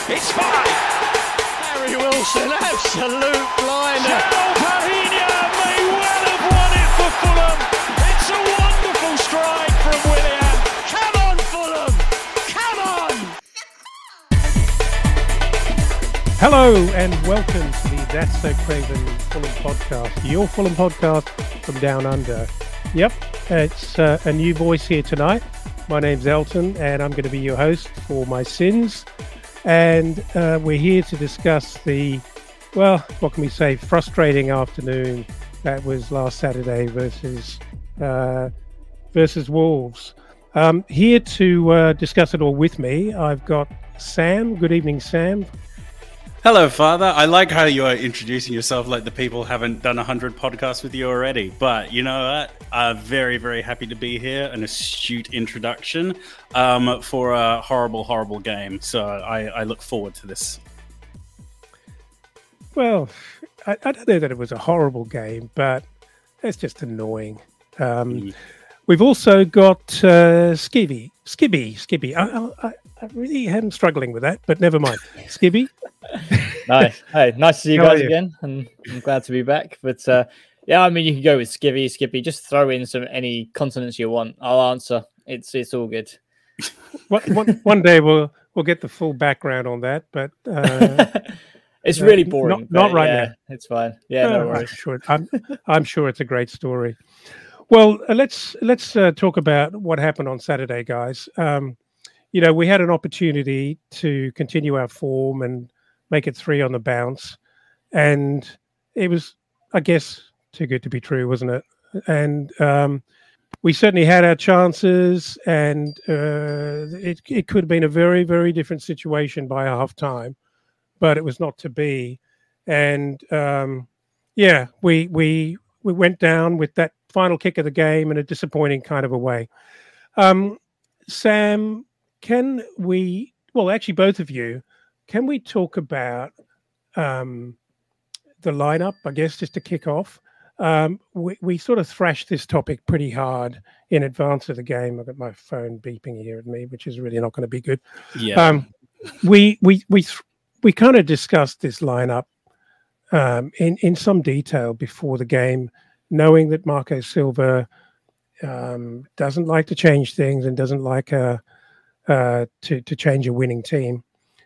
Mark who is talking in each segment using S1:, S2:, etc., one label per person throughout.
S1: It's 5. Harry Wilson, absolute blinder. Palhinha may well have won it for Fulham. It's a wonderful strike from Willian. Come on, Fulham. Come on.
S2: Hello and welcome to the That's So Craven Fulham podcast, your Fulham podcast from down under. Yep, it's a new voice here tonight. My name's Elton and I'm going to be your host for my sins. And we're here to discuss the, well, what can we say, frustrating afternoon that was last Saturday versus Wolves. Here to discuss it all with me, I've got Sam. Good evening, Sam.
S3: Hello, Father. I like how you are introducing yourself like the people haven't done 100 podcasts with you already. But you know what? I'm very, very happy to be here. An astute introduction for a horrible, horrible game. So I look forward to this.
S2: Well, I don't know that it was a horrible game, but it's just annoying. We've also got Skibby. I really am struggling with that, but never mind. Skibby.
S4: Nice. Hey, nice to see you guys again, and I'm glad to be back. But yeah, I mean, you can go with Skippy. Just throw in any consonants you want. I'll answer. It's all good.
S2: One day we'll get the full background on that, but
S4: it's really boring.
S2: Not right now.
S4: It's fine. Yeah, no worries.
S2: I'm sure it's a great story. Well, let's talk about what happened on Saturday, guys. We had an opportunity to continue our form and make it 3 on the bounce. And it was, I guess, too good to be true, wasn't it? And we certainly had our chances, and it could have been a very, very different situation by half time, but it was not to be. And we went down with that final kick of the game in a disappointing kind of a way. Sam, actually both of you, can we talk about the lineup, I guess, just to kick off? We sort of thrashed this topic pretty hard in advance of the game. I've got my phone beeping here at me, which is really not going to be good.
S3: Yeah.
S2: We kind of discussed this lineup in some detail before the game, knowing that Marco Silva doesn't like to change things and doesn't like to change a winning team.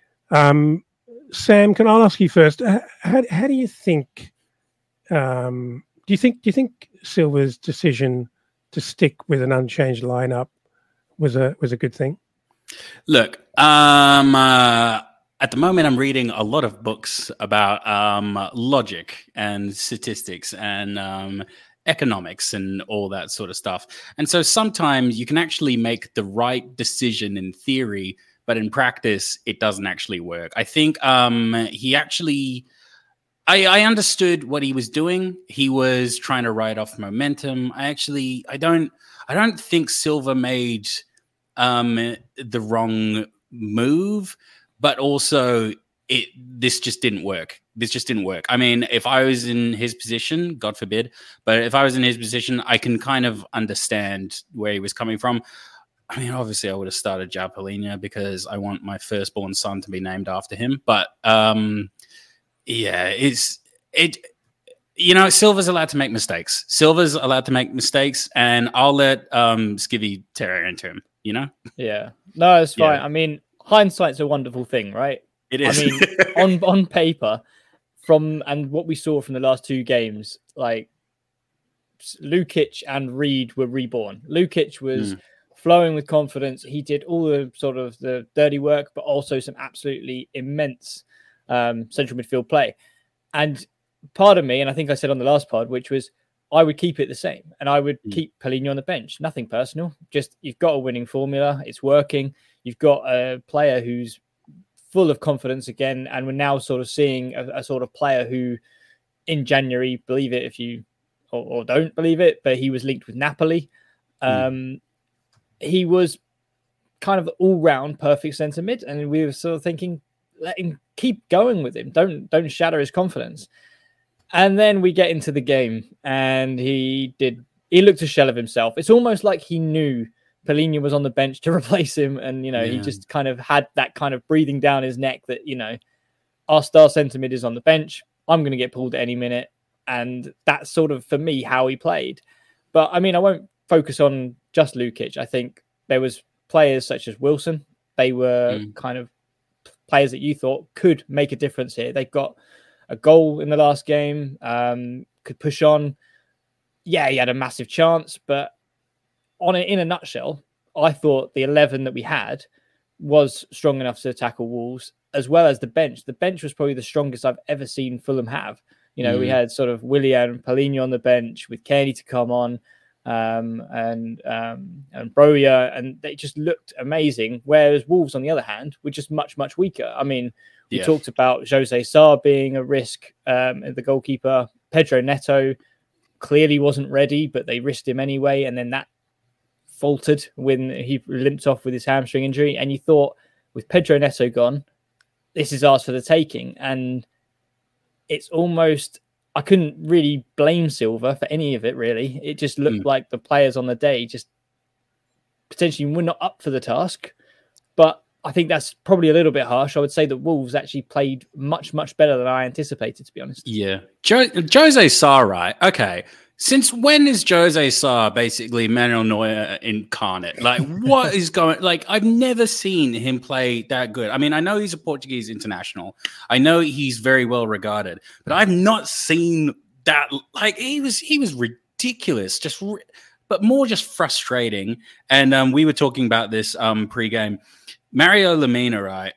S2: Sam, can I ask you first? How do you think? Do you think Silva's decision to stick with an unchanged lineup was a good thing?
S3: Look, at the moment, I'm reading a lot of books about logic and statistics and economics and all that sort of stuff. And so sometimes you can actually make the right decision in theory, but in practice, it doesn't actually work. I think he actually... I understood what he was doing. He was trying to ride off momentum. I don't think Silva made the wrong move, but also this just didn't work. I mean, if I was in his position, God forbid, but if I was in his position, I can kind of understand where he was coming from. I mean, obviously, I would have started João Palhinha because I want my firstborn son to be named after him. But Silva's allowed to make mistakes. And I'll let Skivvy tear into him,
S4: Yeah. No, it's fine.
S3: Yeah.
S4: I mean, hindsight's a wonderful thing, right?
S3: It is.
S4: I mean, on paper, and what we saw from the last 2 games, like Lukic and Reed were reborn. Lukic was flowing with confidence. He did all the sort of the dirty work, but also some absolutely immense central midfield play. And part of me, and I think I said on the last pod, which was I would keep it the same, and I would keep Palhinha on the bench. Nothing personal. Just you've got a winning formula. It's working. You've got a player who's full of confidence again, and we're now sort of seeing a sort of player who, in January, believe it if you or don't believe it, but he was linked with Napoli. He was kind of all-round perfect centre mid, and we were sort of thinking, let him keep going with him. Don't shatter his confidence. And then we get into the game, and he looked a shell of himself. It's almost like he knew Palhinha was on the bench to replace him, and he just kind of had that kind of breathing down his neck that our star centre mid is on the bench. I'm going to get pulled at any minute, and that's sort of for me how he played. But I mean, I won't focus on just Lukic. I think there was players such as Wilson. They were kind of players that you thought could make a difference here. They got a goal in the last game, could push on. Yeah, he had a massive chance, but in a nutshell, I thought the 11 that we had was strong enough to tackle Wolves, as well as the bench. The bench was probably the strongest I've ever seen Fulham have. We had sort of Willian and Palhinha on the bench with Kearney to come on, and Broja, and they just looked amazing. Whereas Wolves, on the other hand, were just much, much weaker. I mean, we talked about Jose Sarr being a risk, the goalkeeper. Pedro Neto clearly wasn't ready, but they risked him anyway. And then that faltered when he limped off with his hamstring injury. And you thought, with Pedro Neto gone, this is ours for the taking. And it's almost, I couldn't really blame Silva for any of it, really. It just looked like the players on the day just potentially were not up for the task. But I think that's probably a little bit harsh. I would say that Wolves actually played much, much better than I anticipated, to be honest.
S3: Yeah. Jose Sarr, right? Okay. Since when is Jose Sarr basically Manuel Neuer incarnate? Like, what is going... Like, I've never seen him play that good. I mean, I know he's a Portuguese international. I know he's very well regarded. But I've not seen that... Like, he was ridiculous. But more just frustrating. And we were talking about this pre-game. Mario Lemina, right,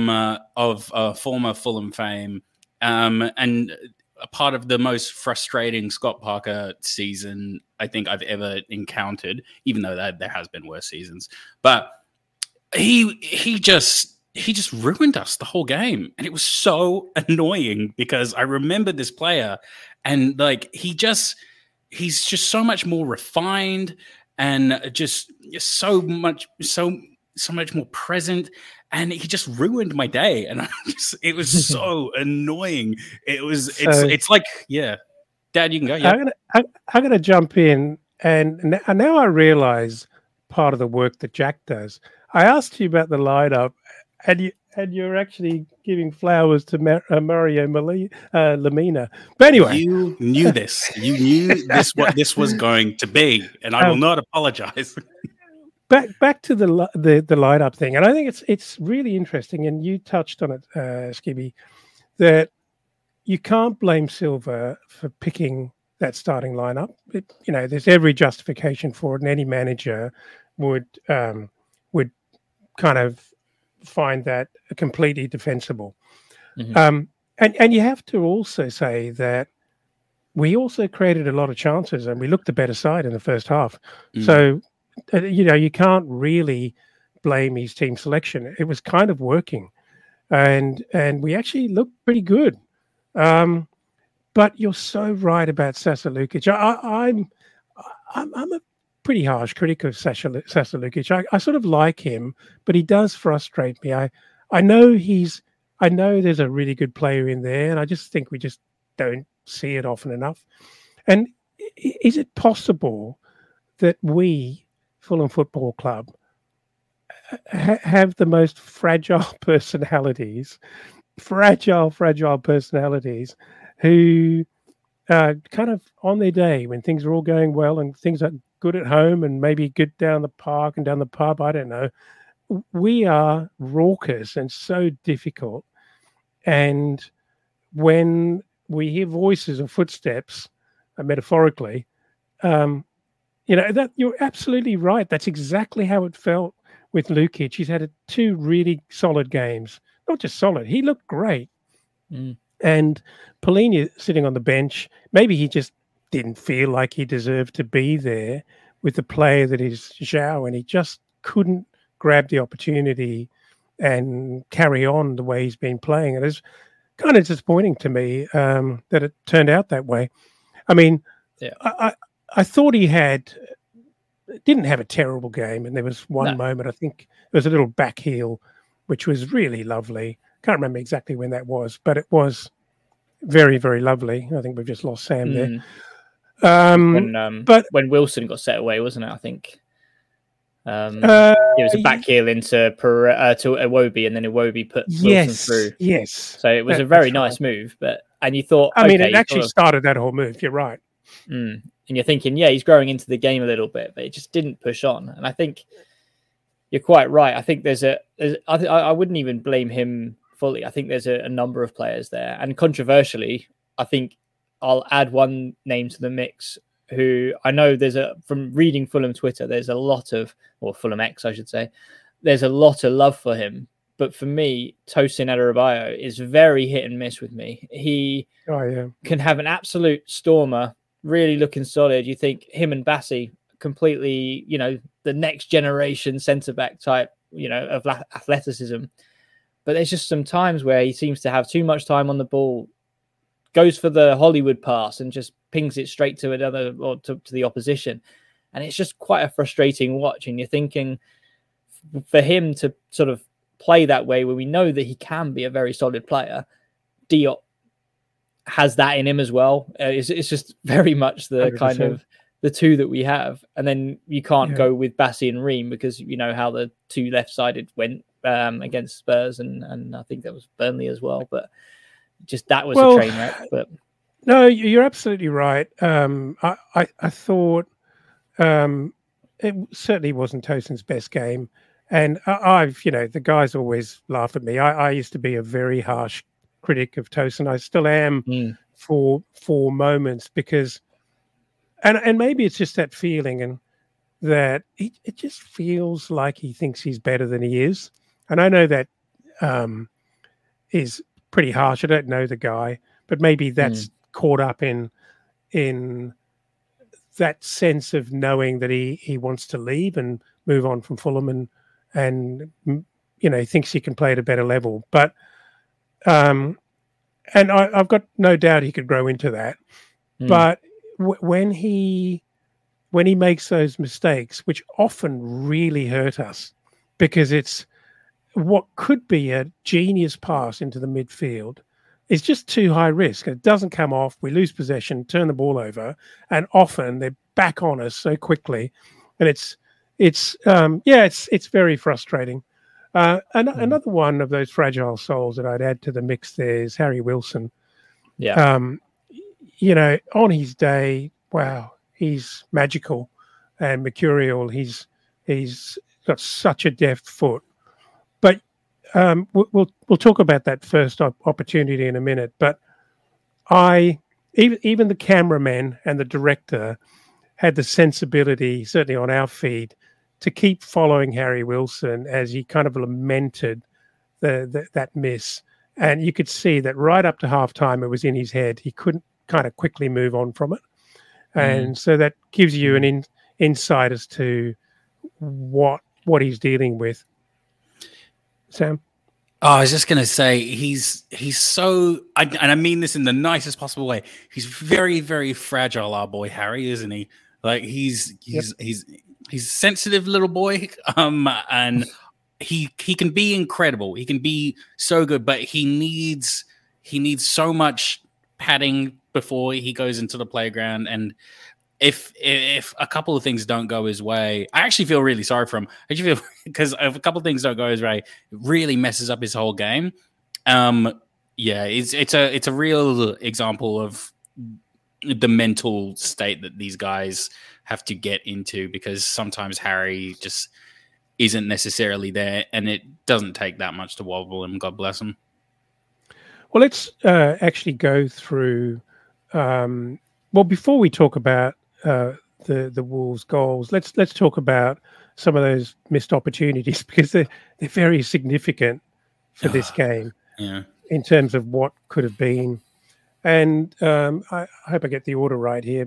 S3: of former Fulham fame, and a part of the most frustrating Scott Parker season I think I've ever encountered, even though there has been worse seasons. But he just ruined us the whole game. And it was so annoying because I remember this player and like he's just so much more refined and just so much more present, and he just ruined my day. And it was so annoying. It's like, yeah, Dad, you can go. Yeah.
S2: I'm gonna jump in, and now I realize part of the work that Jack does. I asked you about the lineup, and you're actually giving flowers to Mario Lemina. But anyway,
S3: you knew this. You knew what this was going to be, and I will not apologize.
S2: Back to the lineup thing, and I think it's really interesting, and you touched on it, Skibby, that you can't blame Silva for picking that starting lineup. There's every justification for it, and any manager would kind of find that completely defensible. Mm-hmm. And you have to also say that we also created a lot of chances, and we looked the better side in the first half. Mm. So. You can't really blame his team selection. It was kind of working, and we actually looked pretty good. But you're so right about Sasa Lukic. I'm a pretty harsh critic of Sasa Lukic. I sort of like him, but he does frustrate me. I know there's a really good player in there, and I just think we just don't see it often enough. And is it possible that we, Fulham Football Club, have the most fragile personalities who kind of on their day when things are all going well and things are good at home and maybe good down the park and down the pub, I don't know. We are raucous and so difficult. And when we hear voices or footsteps, metaphorically, that you're absolutely right. That's exactly how it felt with Lukic. He's had 2 really solid games. Not just solid. He looked great. Mm. And Palhinha sitting on the bench, maybe he just didn't feel like he deserved to be there with the player that is João, and he just couldn't grab the opportunity and carry on the way he's been playing. And it's kind of disappointing to me that it turned out that way. I mean, yeah. I thought he didn't have a terrible game, and there was one moment, I think it was a little back heel, which was really lovely. Can't remember exactly when that was, but it was very, very lovely. I think we've just lost Sam there.
S4: When Wilson got set away, wasn't it? I think. It was a back heel into to Iwobi, and then Iwobi put Wilson through.
S2: Yes.
S4: So it was a very nice move. And you thought,
S2: I mean, it actually started that whole move. You're right.
S4: And you're thinking, yeah, he's growing into the game a little bit, but it just didn't push on. And I think you're quite right. I think I wouldn't even blame him fully. I think there's a number of players there. And controversially, I think I'll add one name to the mix who I know from reading Fulham Twitter, there's a lot of, or Fulham X, I should say, there's a lot of love for him. But for me, Tosin Adarabioyo is very hit and miss with me. He can have an absolute stormer, really looking solid. You think him and Bassi completely, the next generation centre-back type, of athleticism. But there's just some times where he seems to have too much time on the ball, goes for the Hollywood pass and just pings it straight to another or to the opposition. And it's just quite a frustrating watch. And you're thinking for him to sort of play that way when we know that he can be a very solid player, Diop has that in him as well. It's just very much the 100%. Kind of the two that we have. And then you can't go with Bassi and Ream because you know how the two left-sided went against Spurs and I think that was Burnley as well. But just that was a train wreck. But
S2: no, you're absolutely right. I thought it certainly wasn't Tosin's best game. And the guys always laugh at me. I used to be a very harsh critic of Tosin. I still am for moments because, and maybe it's just that feeling and that it just feels like he thinks he's better than he is. And I know that is pretty harsh. I don't know the guy, but maybe that's caught up in that sense of knowing that he wants to leave and move on from Fulham and thinks he can play at a better level. But and I've got no doubt he could grow into that. But when he makes those mistakes, which often really hurt us, because it's what could be a genius pass into the midfield, it's just too high risk. It doesn't come off. We lose possession, turn the ball over, and often they're back on us so quickly, and it's very frustrating. Another one of those fragile souls that I'd add to the mix there is Harry Wilson.
S4: Yeah.
S2: On his day, wow, he's magical and mercurial. He's got such a deft foot. But we'll talk about that first opportunity in a minute. But even the cameraman and the director had the sensibility, certainly on our feed, to keep following Harry Wilson as he kind of lamented that miss. And you could see that right up to halftime, it was in his head. He couldn't kind of quickly move on from it. And so that gives you an insight as to what he's dealing with. Sam?
S3: Oh, I was just going to say, he's so, and I mean this in the nicest possible way, he's very, very fragile, our boy Harry, isn't he? Like, he's a sensitive little boy, and he can be incredible. He can be so good, but he needs so much padding before he goes into the playground. And if a couple of things don't go his way, I actually feel really sorry for him. I actually feel because if a couple of things don't go his way, it really messes up his whole game. It's a real example of the mental state that these guys have to get into, because sometimes Harry just isn't necessarily there, and it doesn't take that much to wobble him. God bless him.
S2: Well, let's actually go through. Before we talk about the Wolves' goals, let's talk about some of those missed opportunities, because they're very significant for this game.
S3: Yeah. In
S2: terms of what could have been. And I hope I get the order right here.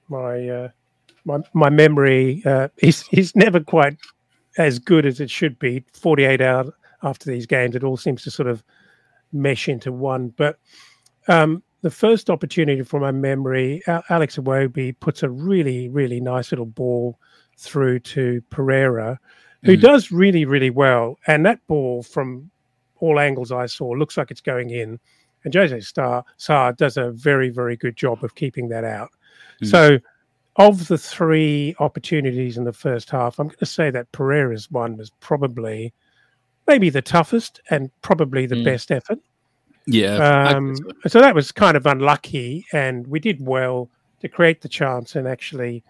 S2: My memory is never quite as good as it should be. 48 hours after these games, it all seems to sort of mesh into one. But the first opportunity from my memory, Alex Iwobi puts a really, really nice little ball through to Pereira, who does really, really well. And that ball, from all angles I saw, looks like it's going in. And Jose Sarr does a very, very good job of keeping that out. So of the three opportunities in the first half, I'm going to say that Pereira's one was probably maybe the toughest and probably the best effort.
S3: Yeah.
S2: So that was kind of unlucky, and we did well to create the chance and actually,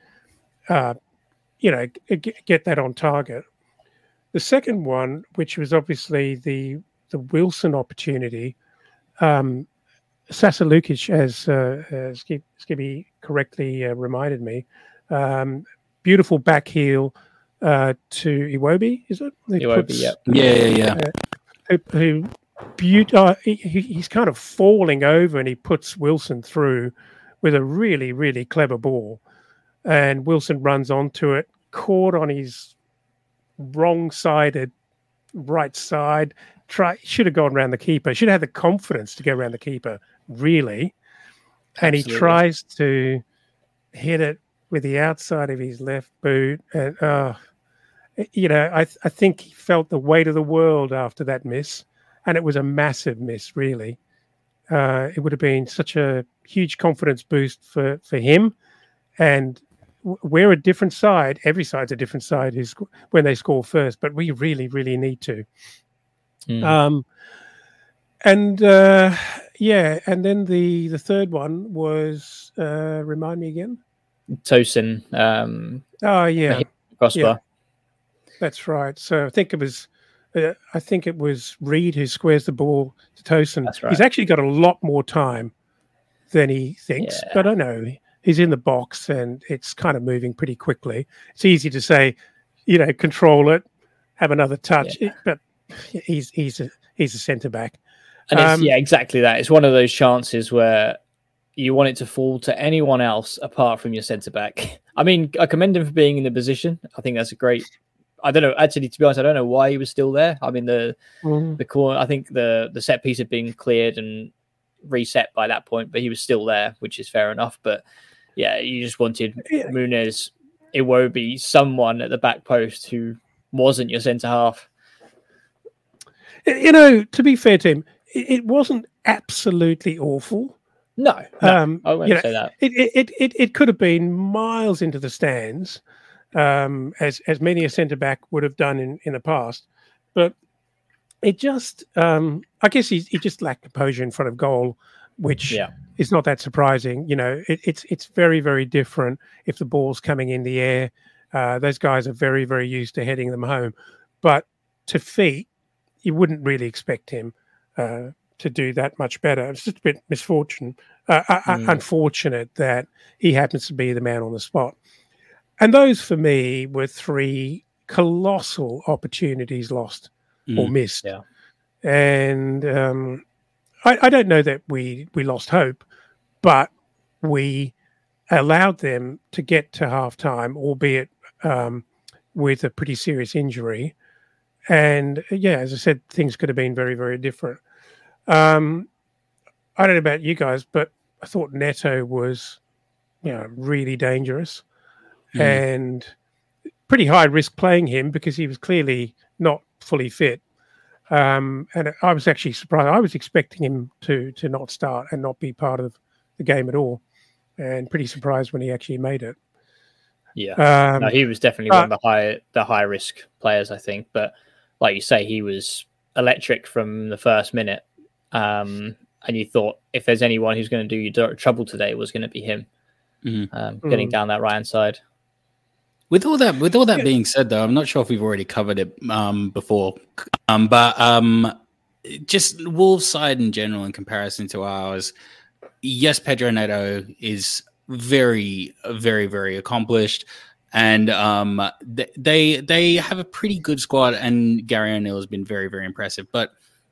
S2: get that on target. The second one, which was obviously the Wilson opportunity, Sasa Lukic, as Skibby correctly reminded me, beautiful back heel to Iwobi, is it?
S4: Iwobi,
S2: He's kind of falling over, and he puts Wilson through with a really, really clever ball. And Wilson runs onto it, caught on his wrong-sided right side. Should have gone around the keeper. Should have had the confidence to go around the keeper, really. And
S4: Absolutely.
S2: he tries to hit it with the outside of his left boot. And, I think he felt the weight of the world after that miss. And it was a massive miss, really. It would have been such a huge confidence boost for him. And we're a different side. Every side's a different side when they score first. But we really, really need to. And then the third one was remind me again.
S4: Tosin. Crossbar.
S2: Yeah, that's right. So I think it was Reed who squares the ball to Tosin.
S4: That's right.
S2: He's actually got a lot more time than he thinks, but I know he's in the box and it's kind of moving pretty quickly. It's easy to say, control it, have another touch, but he's a centre back.
S4: And it's, exactly that. It's one of those chances where you want it to fall to anyone else apart from your centre back. I mean, I commend him for being in the position. I think that's a great. I don't know. Actually, to be honest, I don't know why he was still there. I mean, the corner. I think the set piece had been cleared and reset by that point, but he was still there, which is fair enough. But yeah, you just wanted Muniz, Iwobi, someone at the back post who wasn't your centre half.
S2: To be fair to him, it wasn't absolutely awful.
S4: No, I won't say that.
S2: It could have been miles into the stands, as many a centre back would have done in the past. But it just, I guess he just lacked composure in front of goal, which is not that surprising. It's very, very different if the ball's coming in the air. Those guys are very, very used to heading them home. But to feet, you wouldn't really expect him to do that much better. It's just a bit unfortunate that he happens to be the man on the spot. And those, for me, were three colossal opportunities lost or missed.
S4: Yeah.
S2: And I don't know that we lost hope, but we allowed them to get to halftime, albeit with a pretty serious injury. And as I said, things could have been very, very different. I don't know about you guys, but I thought Neto was, really dangerous and pretty high risk playing him because he was clearly not fully fit. And I was actually surprised. I was expecting him to not start and not be part of the game at all, and pretty surprised when he actually made it.
S4: Yeah, no, he was definitely one of the high risk players, I think. But like you say, he was electric from the first minute. And you thought if there's anyone who's going to do you trouble today, it was going to be him. Getting down that right hand side.
S3: With all that being said, though, I'm not sure if we've already covered it before, but just Wolves' side in general, in comparison to ours, yes, Pedro Neto is very, very, very accomplished, and they have a pretty good squad, and Gary O'Neill has been very, very impressive, but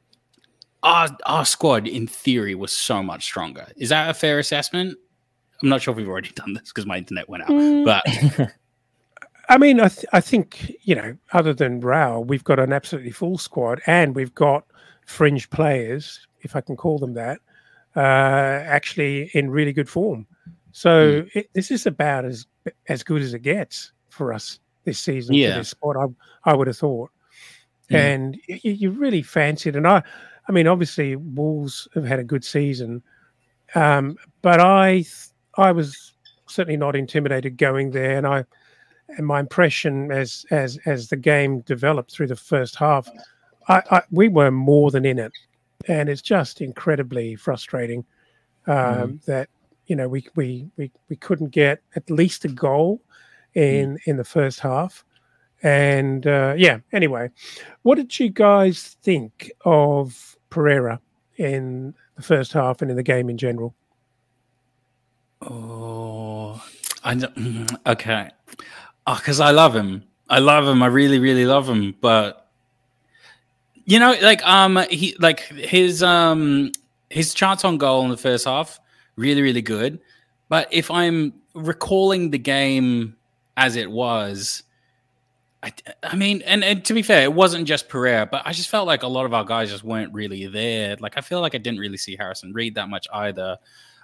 S3: our squad, in theory, was so much stronger. Is that a fair assessment? I'm not sure if we've already done this because my internet went out, but.
S2: I mean, I think, other than Rao, we've got an absolutely full squad and we've got fringe players, if I can call them that, actually in really good form. So this is about as good as it gets for us this season for this squad, I would have thought. And you really fancy it. And I mean, obviously, Wolves have had a good season, but I was certainly not intimidated going there. And my impression as the game developed through the first half, we were more than in it, and it's just incredibly frustrating that we couldn't get at least a goal in the first half. And anyway, what did you guys think of Pereira in the first half and in the game in general?
S3: Okay. Because I love him. I really, really love him. But his chance on goal in the first half, really, really good. But if I'm recalling the game as it was, I mean, and to be fair, it wasn't just Pereira, but I just felt like a lot of our guys just weren't really there. Like, I feel like I didn't really see Harrison Reed that much either.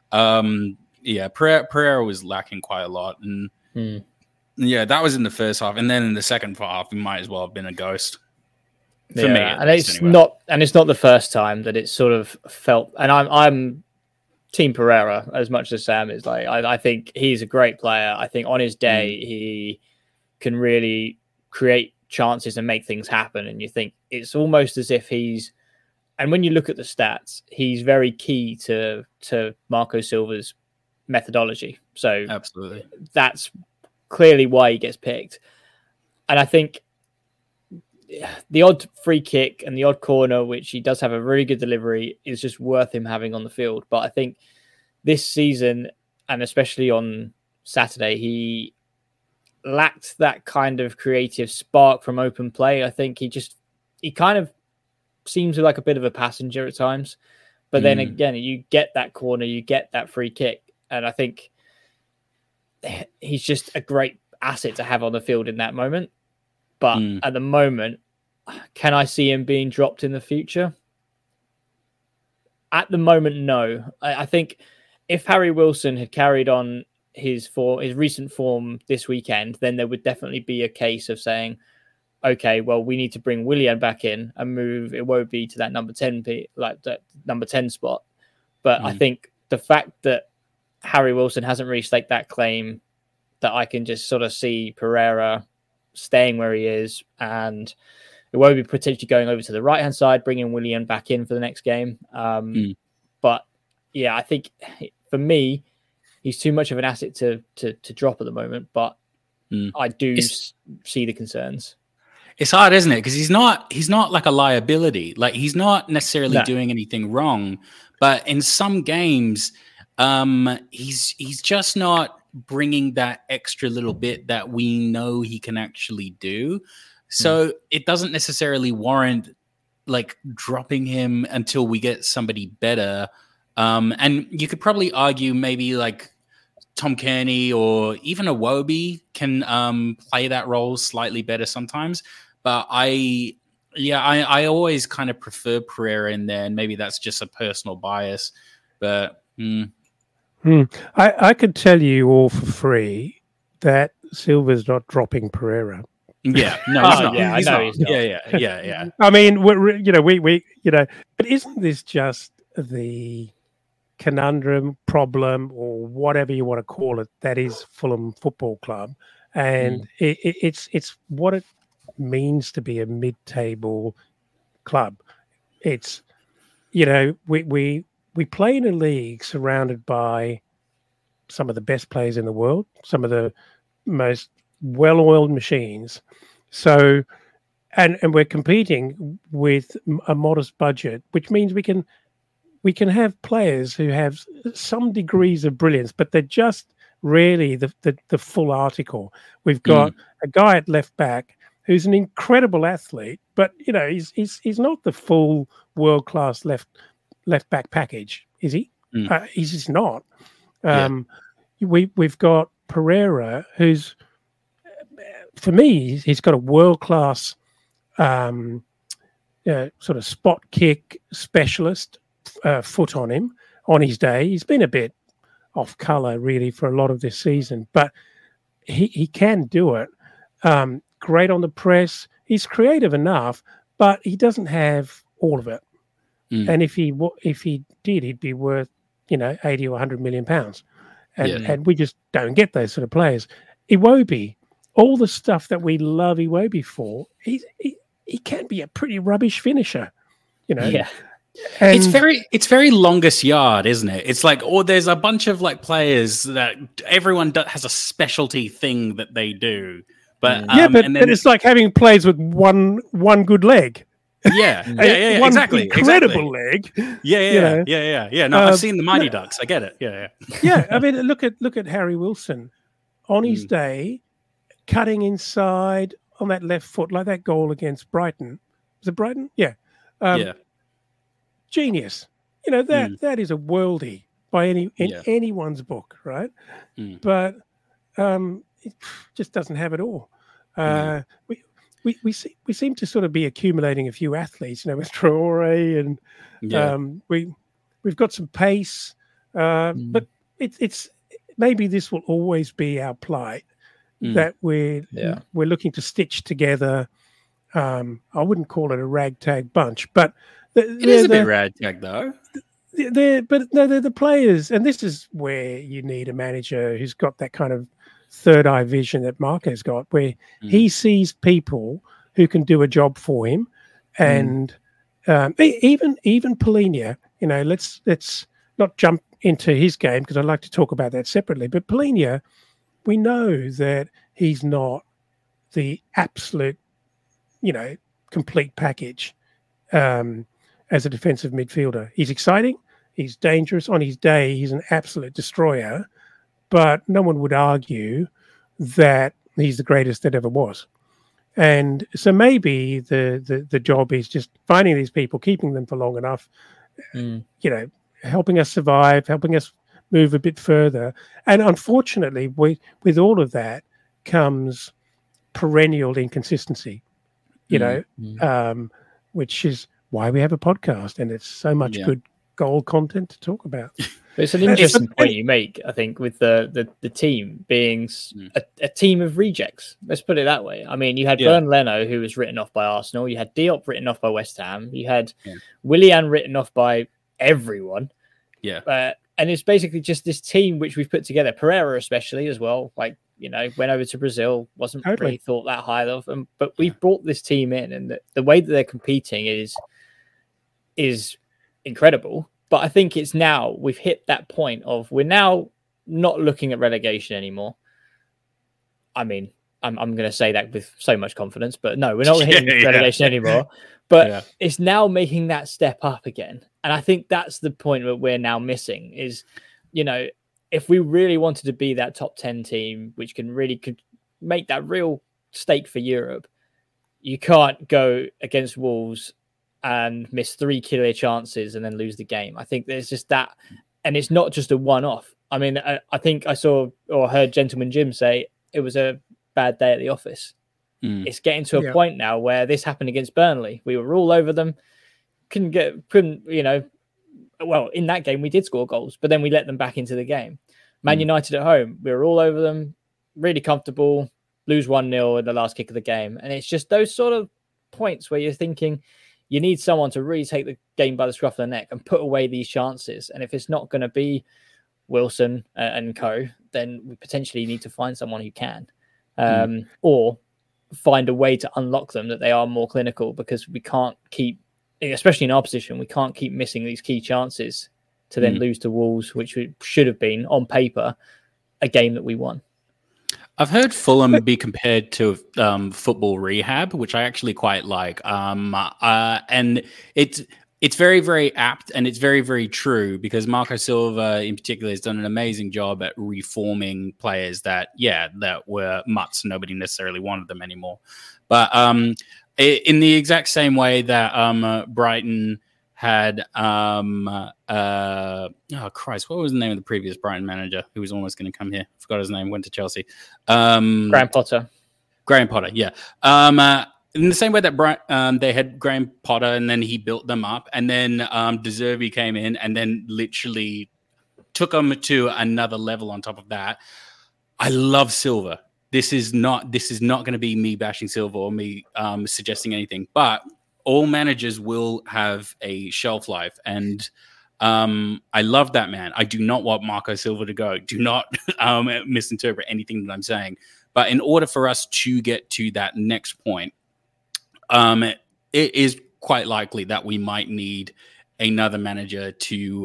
S3: Pereira was lacking quite a lot. And yeah, that was in the first half. And then in the second half, he might as well have been a ghost. For me.
S4: And it's not the first time that it's sort of felt, and I'm Team Pereira as much as Sam is. Like, I think he's a great player. I think on his day, he can really create chances and make things happen. And you think it's almost as if and when you look at the stats, he's very key to Marco Silva's methodology. So
S3: absolutely,
S4: that's clearly why he gets picked. And I think the odd free kick and the odd corner, which he does have a really good delivery, is just worth him having on the field. But I think this season, and especially on Saturday, he lacked that kind of creative spark from open play. I think he kind of seems like a bit of a passenger at times. But then again, you get that corner, you get that free kick. And I think he's just a great asset to have on the field in that moment. But at the moment, can I see him being dropped in the future? At the moment, no. I think if Harry Wilson had carried on his recent form this weekend, then there would definitely be a case of saying, okay, well, we need to bring Willian back in and move Iwobi to that number 10, like that number 10 spot. But I think the fact that Harry Wilson hasn't really staked that claim, that I can just sort of see Pereira staying where he is, and it won't be potentially going over to the right hand side, bringing Willian back in for the next game. But yeah, I think for me, he's too much of an asset to drop at the moment. But I do see the concerns.
S3: It's hard, isn't it? Because he's not like a liability. Like, he's not necessarily doing anything wrong, but in some games, he's just not bringing that extra little bit that we know he can actually do. So it doesn't necessarily warrant like dropping him until we get somebody better. And you could probably argue maybe like Tom Kearney or even Iwobi can play that role slightly better sometimes. But I always kind of prefer Pereira in there, and maybe that's just a personal bias. But
S2: I could tell you all for free that Silva's not dropping Pereira.
S3: Yeah, no, he's not.
S4: Yeah,
S3: he's
S4: I know
S3: not.
S4: he's not.
S3: Yeah.
S2: I mean, but isn't this just the conundrum, problem, or whatever you want to call it, that is Fulham Football Club? And it's what it means to be a mid-table club. It's, we play in a league surrounded by some of the best players in the world, some of the most well-oiled machines. So, and we're competing with a modest budget, which means we can have players who have some degrees of brilliance, but they're just really the full article. We've got a guy at left back who's an incredible athlete, but he's not the full world-class left back package, is he? He's just not. We've got Pereira, who's, for me, he's got a world-class sort of spot kick specialist foot on him on his day. He's been a bit off colour, really, for a lot of this season, but he can do it. Great on the press. He's creative enough, but he doesn't have all of it. And if he did, he'd be worth 80 or 100 million pounds. and we just don't get those sort of players. Iwobi, all the stuff that we love Iwobi for, he can be a pretty rubbish finisher, you know.
S4: Yeah.
S2: And
S3: it's very longest yard, isn't it? It's like, there's a bunch of like players that everyone has a specialty thing that they do, but
S2: but it's like having players with one good leg.
S3: Yeah, one
S2: exactly, incredible leg.
S3: Yeah. No, I've seen the Mighty Ducks. I get it.
S2: Yeah. I mean, look at Harry Wilson on his day, cutting inside on that left foot, like that goal against Brighton. Was it Brighton? Yeah. Genius. You know, that is a worldie by anyone's book, right? But it just doesn't have it all. We seem to sort of be accumulating a few athletes, you know, with Traore, and we've got some pace, but it's maybe this will always be our plight, that we're looking to stitch together. I wouldn't call it a ragtag bunch, but
S3: it is a bit ragtag though.
S2: They're the players, and this is where you need a manager who's got that kind of third eye vision that Marco's got, where he sees people who can do a job for him, and even Polinia. You know, let's not jump into his game because I'd like to talk about that separately. But Polinia, we know that he's not the absolute, you know, complete package as a defensive midfielder. He's exciting. He's dangerous. On his day, he's an absolute destroyer. But no one would argue that he's the greatest that ever was. And so maybe the job is just finding these people, keeping them for long enough, you know, helping us survive, helping us move a bit further. And unfortunately, with all of that comes perennial inconsistency, you know, which is why we have a podcast, and it's so much good gold content to talk about.
S4: It's an interesting point you make, I think, with the team being a team of rejects. Let's put it that way. I mean, you had Bernd Leno, who was written off by Arsenal. You had Diop written off by West Ham. You had Willian written off by everyone. Yeah. And it's basically just this team which we've put together. Pereira especially as well. Like, you know, went over to Brazil, wasn't really thought that high of them. But we've brought this team in, and the way that they're competing is incredible. But I think it's now we've hit that point of we're now not looking at relegation anymore. I mean, I'm going to say that with so much confidence, but no, we're not hitting relegation anymore. But it's now making that step up again. And I think that's the point that we're now missing is, you know, if we really wanted to be that top 10 team, which could make that real stake for Europe, you can't go against Wolves and miss 3 clear chances and then lose the game. I think there's just that. And it's not just a one-off. I mean, I think I saw or heard Gentleman Jim say it was a bad day at the office. It's getting to a point now where this happened against Burnley. We were all over them. Couldn't, you know, well, in that game we did score goals, but then we let them back into the game. Man United at home, we were all over them, really comfortable, lose 1-0 in the last kick of the game. And it's just those sort of points where you're thinking you need someone to really take the game by the scruff of the neck and put away these chances. And if it's not going to be Wilson and co, then we potentially need to find someone who can, or find a way to unlock them that they are more clinical, because we can't keep, especially in our position, we can't keep missing these key chances to then lose to Wolves, which should have been on paper a game that we won.
S3: I've heard Fulham be compared to football rehab, which I actually quite like. And it's very, very apt, and it's very, very true, because Marco Silva in particular has done an amazing job at reforming players that were mutts. Nobody necessarily wanted them anymore. But in the exact same way that Brighton had, what was the name of the previous Brighton manager who was almost going to come here? I forgot his name, went to Chelsea.
S4: Graham Potter, yeah.
S3: In the same way that they had Graham Potter, and then he built them up, and then De Zerbi came in and then literally took them to another level on top of that. I love Silva. This is not going to be me bashing Silva or me suggesting anything, but all managers will have a shelf life, and I love that man. I do not want Marco Silva to go. Do not misinterpret anything that I'm saying. But in order for us to get to that next point, it is quite likely that we might need another manager to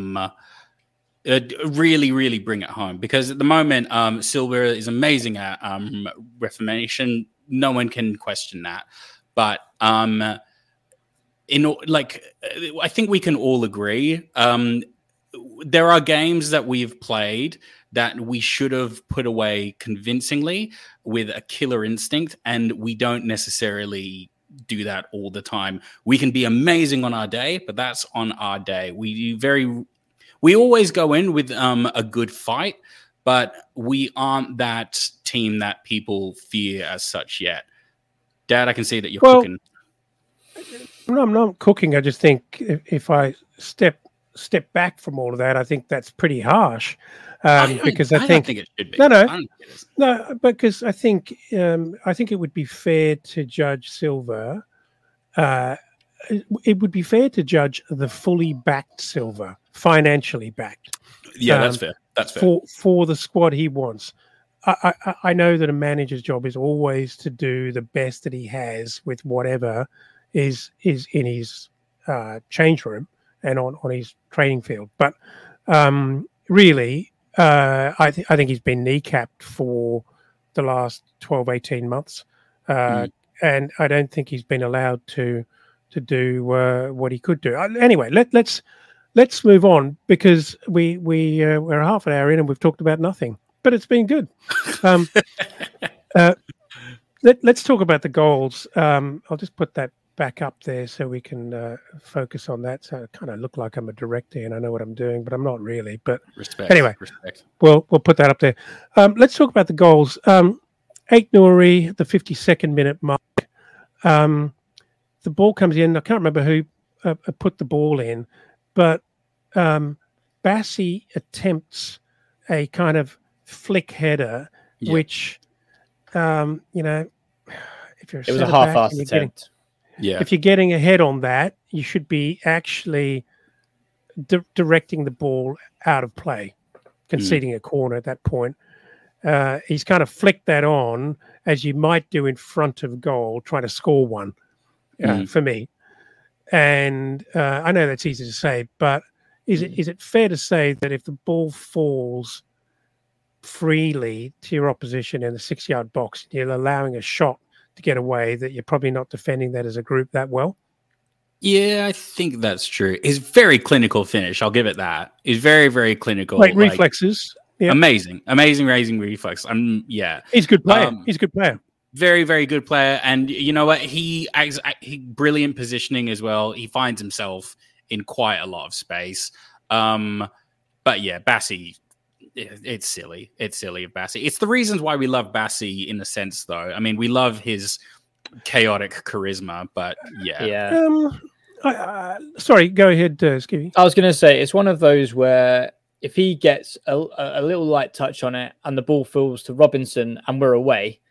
S3: really, really bring it home. Because at the moment, Silva is amazing at reformation. No one can question that. But I think we can all agree. There are games that we've played that we should have put away convincingly with a killer instinct, and we don't necessarily do that all the time. We can be amazing on our day, but that's on our day. We always go in with a good fight, but we aren't that team that people fear as such yet. Dad, I can see that you're cooking.
S2: No, I'm not cooking. I just think if I step back from all of that, I think that's pretty harsh. Because I think
S3: it should be.
S2: No, because I think it would be fair to judge Silva. It would be fair to judge the fully backed Silva, financially backed.
S3: Yeah, that's fair. That's fair
S2: for the squad he wants. I know that a manager's job is always to do the best that he has with whatever is in his change room and on his training field. But really, I think he's been kneecapped for the last 12, 18 months. And I don't think he's been allowed to do what he could do. Anyway, let's move on, because we're half an hour in and we've talked about nothing, but it's been good. Let's talk about the goals. I'll just put that back up there so we can focus on that. So I kind of look like I'm a director and I know what I'm doing, but I'm not really. But anyway, we'll put that up there. Let's talk about the goals. Aït-Nouri, the 52nd minute mark. The ball comes in. I can't remember who put the ball in, but Bassi attempts a kind of flick header, which, if you're
S4: it was a half-assed attempt.
S2: If you're getting ahead on that, you should be actually directing the ball out of play, conceding a corner at that point. He's kind of flicked that on, as you might do in front of goal, trying to score one, for me. And I know that's easy to say, but is it fair to say that if the ball falls freely to your opposition in the 6-yard box, you're allowing a shot to get away, that you're probably not defending that as a group that well?
S3: Yeah, I think that's true. He's very clinical finish. I'll give it that. He's very, very clinical.
S2: Like reflexes. Yeah.
S3: Amazing reflex. Yeah.
S2: He's a good player. He's a good player.
S3: Very, very good player. And you know what? He brilliant positioning as well. He finds himself in quite a lot of space. But yeah, Bassi, it's silly. It's silly of Bassi. It's the reasons why we love Bassi in a sense, though. I mean, we love his chaotic charisma, but yeah.
S2: Sorry, go ahead, Skivvy.
S4: I was going to say, it's one of those where if he gets a little light touch on it and the ball falls to Robinson and we're away,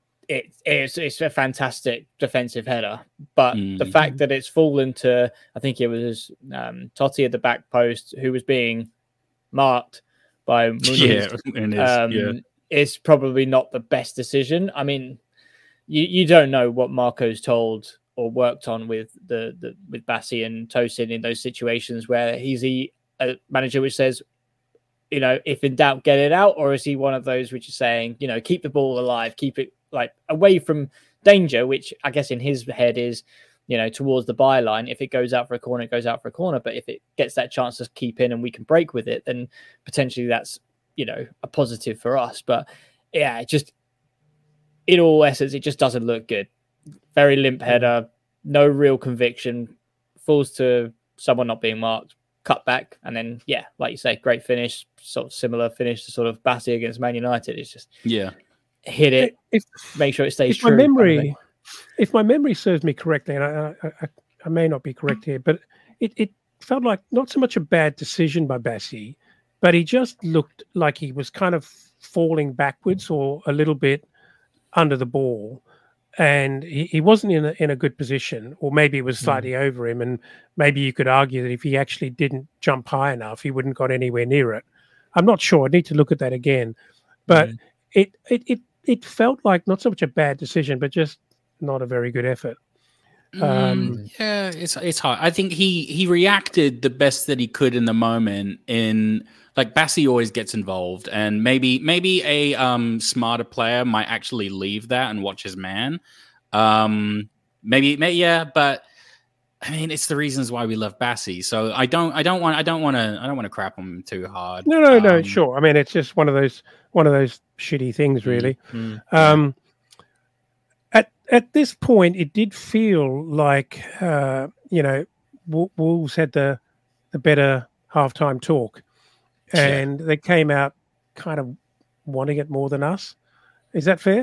S4: it's a fantastic defensive header. But the fact that it's fallen to, I think it was Totti at the back post who was being marked by Muniz, is probably not the best decision. I mean, you don't know what Marco's told or worked on with with Bassi and Tosin in those situations where he's a manager which says, if in doubt, get it out, or is he one of those which is saying, keep the ball alive, keep it like away from danger, which I guess in his head is, towards the byline. If it goes out for a corner, it goes out for a corner. But if it gets that chance to keep in and we can break with it, then potentially that's, a positive for us. But yeah, just in all essence, it just doesn't look good. Very limp header, no real conviction, falls to someone not being marked, cut back, and then, yeah, like you say, great finish, sort of similar finish to sort of Bassi against Man United. It's just hit it, make sure it stays true.
S2: If my memory serves me correctly, and I may not be correct here, but it felt like not so much a bad decision by Bassi, but he just looked like he was kind of falling backwards or a little bit under the ball. and he wasn't in a good position, or maybe it was slightly over him, and maybe you could argue that if he actually didn't jump high enough, he wouldn't got anywhere near it. I'm not sure. I need to look at that again, but it felt like not so much a bad decision, but just not a very good effort.
S3: Yeah, it's hard. I think he reacted the best that he could in the moment. In like Bassi always gets involved, and maybe a smarter player might actually leave that and watch his man. Maybe yeah, but I mean, it's the reasons why we love Bassi. So I don't want to crap on him too hard.
S2: No, sure. I mean, it's just one of those shitty things, really. At this point, it did feel like Wolves had the better halftime talk, and they came out kind of wanting it more than us. Is that fair?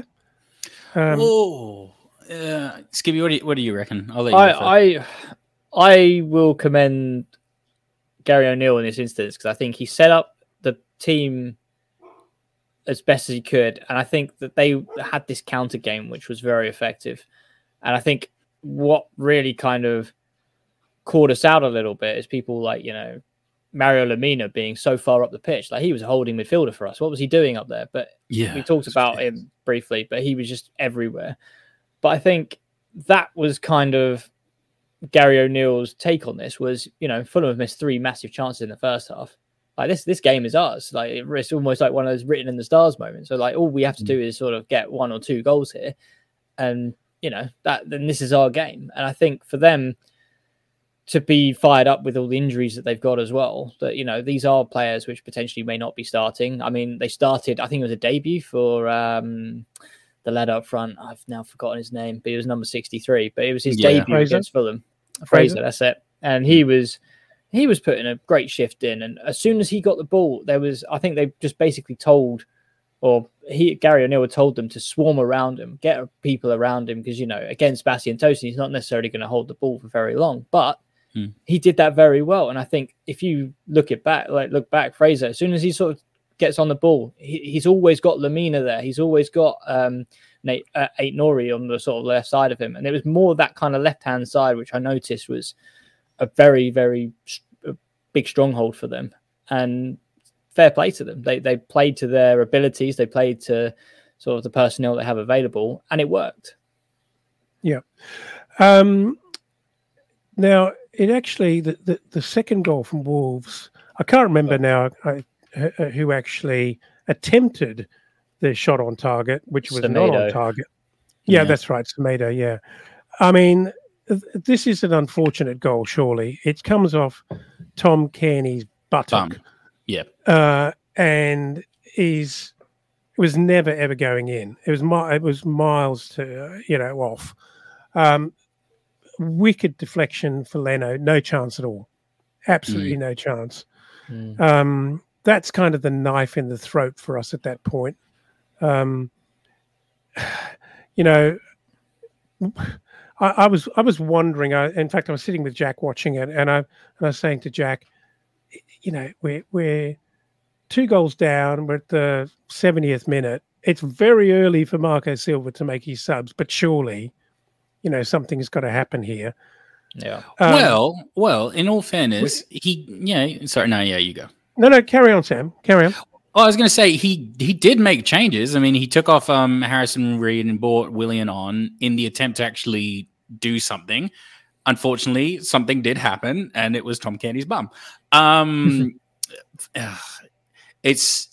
S3: Skibby, what do you reckon? I'll let you go first.
S4: I will commend Gary O'Neill in this instance, because I think he set up the team as best as he could, and I think that they had this counter game which was very effective. And I think what really kind of caught us out a little bit is people like Mario Lemina being so far up the pitch. Like, he was a holding midfielder for us. What was he doing up there? But we talked about him briefly, but he was just everywhere. But I think that was kind of Gary O'Neill's take on this. Was Fulham have missed 3 massive chances in the first half. Like, this game is ours. Like, it's almost like one of those written in the stars moments. So like, all we have to do is sort of get 1 or 2 goals here, and then this is our game. And I think for them to be fired up with all the injuries that they've got as well, that these are players which potentially may not be starting. I mean, they started, I think it was a debut for the lad up front. I've now forgotten his name, but he was number 63. But it was his debut against Fulham. Fraser, that's it. And he was putting a great shift in, and as soon as he got the ball, I think they just basically Gary O'Neill told them to swarm around him, get people around him, because against Bassi and Tosin, he's not necessarily going to hold the ball for very long, but he did that very well. And I think if you look back, Fraser, as soon as he sort of gets on the ball, he's always got Lemina there. He's always got Ait-Nouri on the sort of left side of him, and it was more that kind of left-hand side, which I noticed was a very, very big stronghold for them. And fair play to them. They played to their abilities. They played to sort of the personnel they have available, and it worked.
S2: Yeah. Now, it actually, the second goal from Wolves, I can't remember now who actually attempted the shot on target, which was not on target. Yeah, that's right, Semedo, yeah. I mean, this is an unfortunate goal, surely. It comes off Tom Cairney's buttock. And it was never, ever going in. It was miles to, off. Wicked deflection for Leno. No chance at all. Absolutely no chance. That's kind of the knife in the throat for us at that point. I was wondering. In fact, I was sitting with Jack watching it, and I was saying to Jack, we're 2 goals down. We're at the 70th minute. It's very early for Marco Silva to make his subs, but surely, something's got to happen here.
S4: Yeah.
S3: Well. In all fairness, Sorry, no, yeah, you go.
S2: No, carry on, Sam. Carry on.
S3: Oh, I was going to say he did make changes. I mean, he took off Harrison Reed and brought Willian on in the attempt to actually do something. Unfortunately, something did happen, and it was Tom Cairney's bum. Let's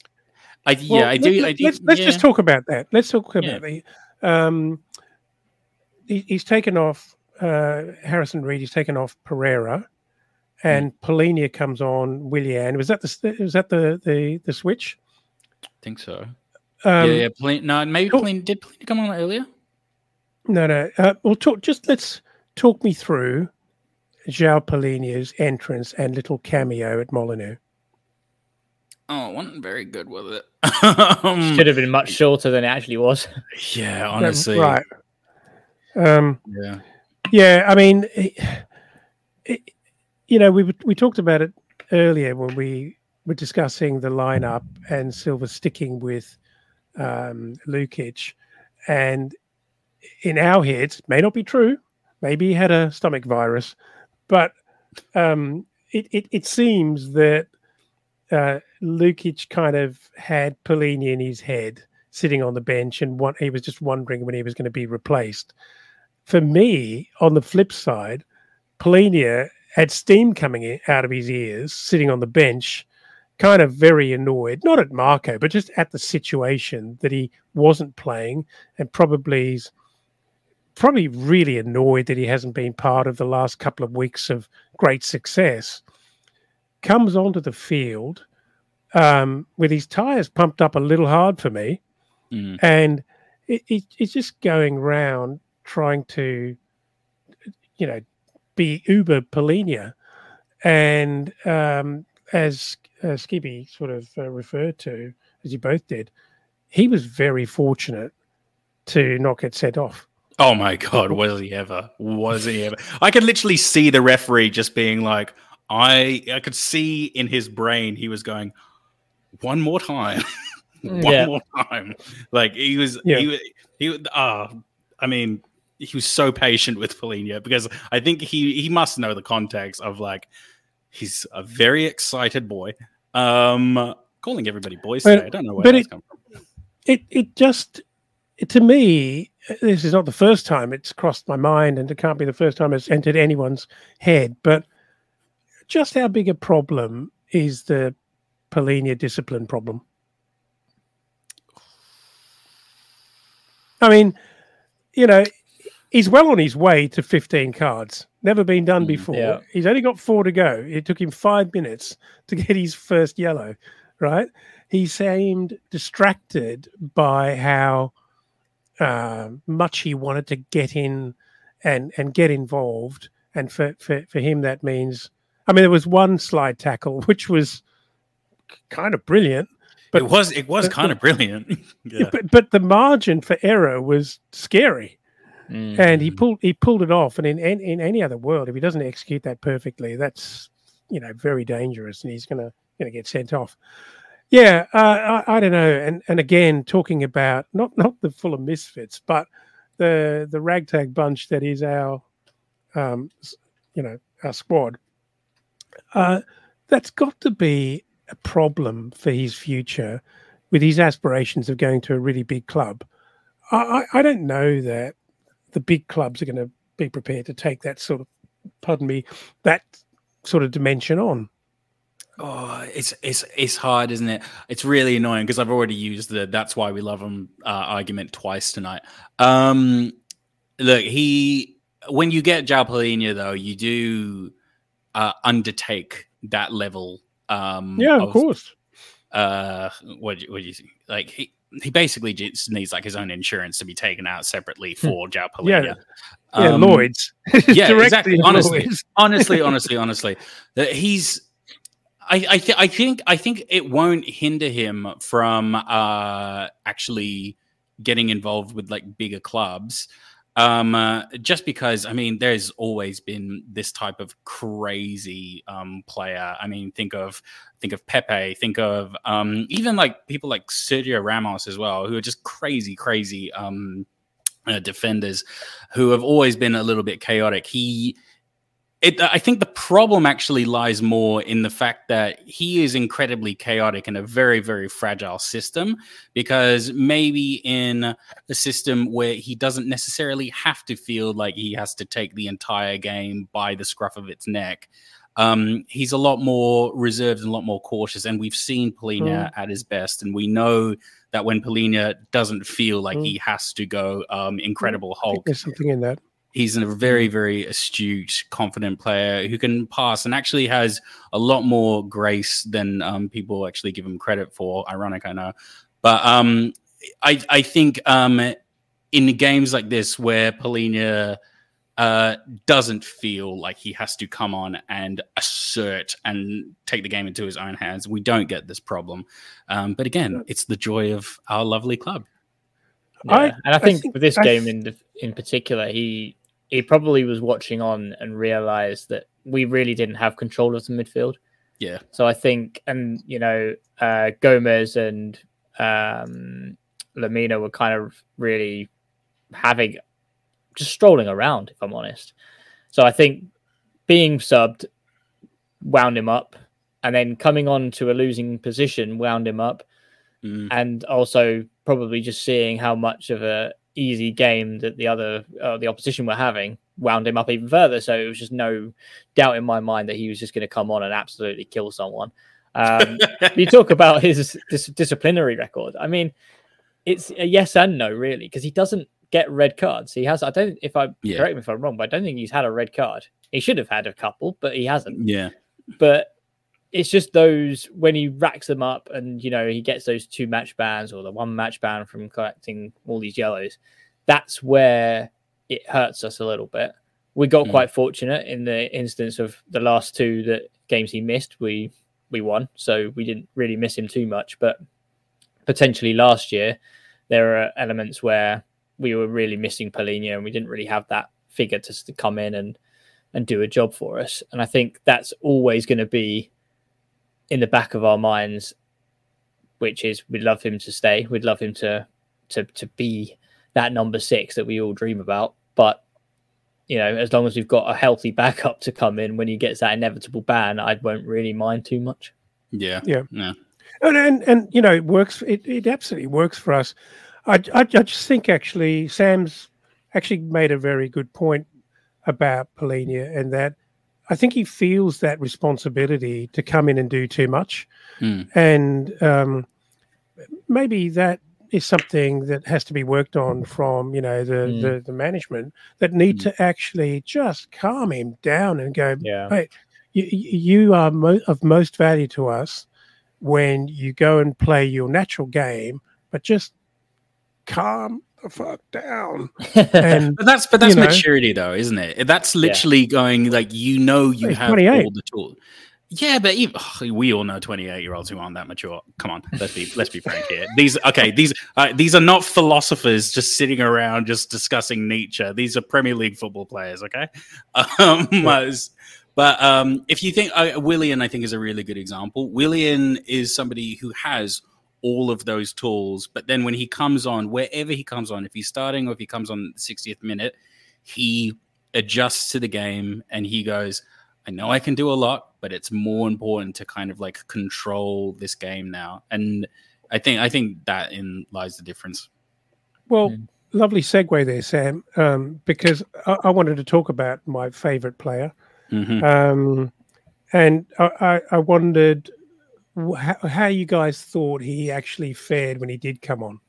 S2: just talk about that. Let's talk about the. He's taken off Harrison Reed. He's taken off Pereira, and Polinia comes on Willian. Was that the switch?
S3: I think so. Maybe Polinia did Polinia come on earlier?
S2: No. Let's talk me through João Polinia's entrance and little cameo at Molineux.
S3: Oh, I wasn't very good with it.
S4: Should have been much shorter than it actually was.
S3: Yeah, honestly.
S2: Right.
S3: Yeah.
S2: I mean, we talked about it earlier when we were discussing the lineup and Silva sticking with Lukic, and in our heads, may not be true. Maybe he had a stomach virus, but it seems that Lukic kind of had Polina in his head, sitting on the bench, and he was just wondering when he was going to be replaced. For me, on the flip side, Polina had steam coming out of his ears, sitting on the bench, kind of very annoyed, not at Marco, but just at the situation that he wasn't playing, and probably really annoyed that he hasn't been part of the last couple of weeks of great success. Comes onto the field with his tyres pumped up a little hard for me, and it's just going round trying to, be uber Polina, and as Skibby sort of referred to, as you both did, he was very fortunate to not get sent off.
S3: Oh my God, was he ever? I could literally see the referee just being like, I could see in his brain, he was going, one more time. One more time. Like he was so patient with Polina, because I think he must know the context of, like, he's a very excited boy. Calling everybody boys today. I don't know where that's come from.
S2: It just, to me, this is not the first time it's crossed my mind, and it can't be the first time it's entered anyone's head, but just how big a problem is the Polina discipline problem? I mean, he's well on his way to 15 cards. Never been done before. Yeah. He's only got 4 to go. It took him 5 minutes to get his first yellow, right? He seemed distracted by how much he wanted to get in and get involved. And for him, that means, there was one slide tackle, which was kind of brilliant. But
S3: it was kind of brilliant. Yeah.
S2: But the margin for error was scary. And he pulled it off. And in any other world, if he doesn't execute that perfectly, that's very dangerous, and he's gonna get sent off. Yeah, I don't know. And again, talking about not the Fulham misfits, but the ragtag bunch that is our our squad. That's got to be a problem for his future, with his aspirations of going to a really big club. I don't know that the big clubs are going to be prepared to take that sort of dimension on.
S3: Oh, it's hard, isn't it? It's really annoying, because I've already used the "that's why we love him" argument twice tonight. Look, when you get João Polina, though, you do undertake that level.
S2: Of course.
S3: What do you think? Like he basically just needs, like, his own insurance to be taken out separately for João Polina.
S2: Lloyd's.
S3: Yeah, exactly. Honestly, he's. I think it won't hinder him from actually getting involved with, like, bigger clubs. Just because, there's always been this type of crazy player. Think of Pepe, think of even, like, people like Sergio Ramos as well, who are just crazy defenders who have always been a little bit chaotic. I think the problem actually lies more in the fact that he is incredibly chaotic in a very, very fragile system, because maybe in a system where he doesn't necessarily have to feel like he has to take the entire game by the scruff of its neck, he's a lot more reserved and a lot more cautious. And we've seen Polina at his best, and we know that when Polina doesn't feel like he has to go Incredible Hulk,
S2: there's something in that.
S3: He's a very, very astute, confident player who can pass and actually has a lot more grace than people actually give him credit for. Ironic, I know. But I think in games like this where Polina doesn't feel like he has to come on and assert and take the game into his own hands, we don't get this problem. But again, it's the joy of our lovely club.
S4: Yeah. I think for this game in particular, he probably was watching on and realized that we really didn't have control of the midfield.
S3: Yeah.
S4: So I think, and Gomez and Lamina were kind of really having just strolling around, if I'm honest. So I think being subbed wound him up, and then coming on to a losing position wound him up, and also probably just seeing how much of a easy game that the opposition were having wound him up even further. So it was just no doubt in my mind that he was just going to come on and absolutely kill someone. You talk about his disciplinary record. I mean, it's a yes and no, really, because he doesn't get red cards. He has. Correct me if I'm wrong, but I don't think he's had a red card. He should have had a couple, but he hasn't.
S3: Yeah.
S4: But it's just those when he racks them up, and he gets those 2 match bans or the 1 match ban from collecting all these yellows. That's where it hurts us a little bit. We got quite fortunate in the instance of the last 2 games he missed. We won, so we didn't really miss him too much. But potentially last year, there are elements where we were really missing Palhinha, and we didn't really have that figure to come in and do a job for us. And I think that's always going to be in the back of our minds, which is we'd love him to stay. We'd love him to be that number 6 that we all dream about. But, as long as we've got a healthy backup to come in when he gets that inevitable ban, I won't really mind too much.
S3: Yeah.
S2: And it works. It absolutely works for us. I just think actually Sam's actually made a very good point about Palhinha, and that I think he feels that responsibility to come in and do too much. And maybe that is something that has to be worked on from, the management, that need to actually just calm him down and go, hey, you are of most value to us when you go and play your natural game, but just calm the fuck down. And,
S3: but that's maturity, though, isn't it? That's literally going like, you have
S2: 28.
S3: all the tools. Yeah, but we all know 28-year-olds who aren't that mature. Come on, let's be frank here. These are not philosophers just sitting around just discussing Nietzsche. These are Premier League football players, okay? But if you think Willian, I think, is a really good example. Willian is somebody who has all of those tools, but then when he comes on, wherever he comes on, if he's starting or if he comes on the 60th minute, he adjusts to the game and he goes, I know I can do a lot, but it's more important to kind of like control this game now. And I think that in lies the difference.
S2: Well, lovely segue there, Sam, because I wanted to talk about my favorite player. And I wondered how you guys thought he actually fared when he did come on.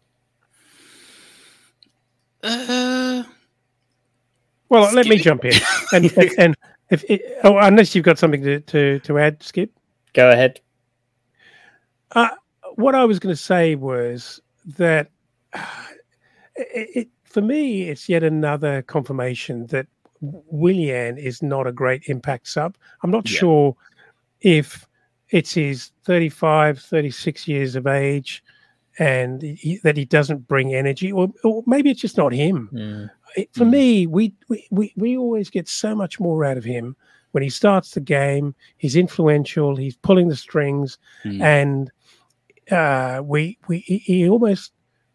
S2: Well, let me jump in, and unless you've got something to add, Skip,
S4: go ahead.
S2: What I was going to say was that for me, it's yet another confirmation that Willian is not a great impact sub. I'm not sure if it's his 35, 36 years of age and that he doesn't bring energy, or maybe it's just not him. For me, we always get so much more out of him when he starts the game. He's influential. He's pulling the strings, and he almost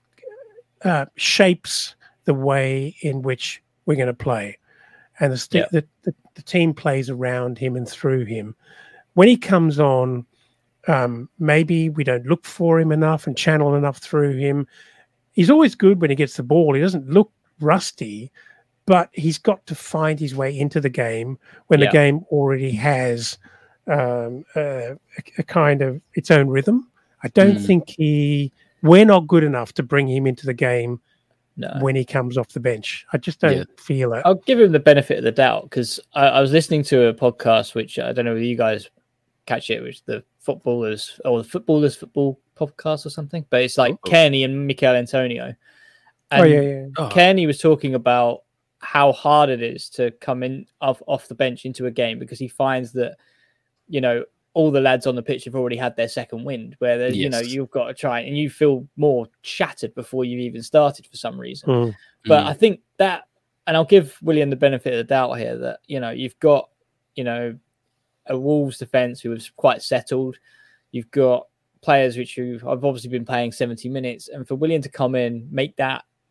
S2: shapes the way in which we're going to play, and the team plays around him and through him. When he comes on, maybe we don't look for him enough and channel enough through him. He's always good when he gets the ball. He doesn't look rusty, but he's got to find his way into the game when the game already has a kind of its own rhythm. I don't think we're not good enough to bring him into the game when he comes off the bench. I just don't feel it.
S4: I'll give him the benefit of the doubt, because I was listening to a podcast, which I don't know whether you guys catch it, which the footballers football podcast or something, but it's like Kearney and Mikel Antonio. And Kearney was talking about how hard it is to come in off the bench into a game, because he finds that, all the lads on the pitch have already had their second wind, where there's, you've got to try and you feel more shattered before you've even started for some reason. But I think that, and I'll give Willian the benefit of the doubt here, that, you've got, a Wolves defence who was quite settled. You've got players which I've obviously been playing 70 minutes, and for Willian to come in, make that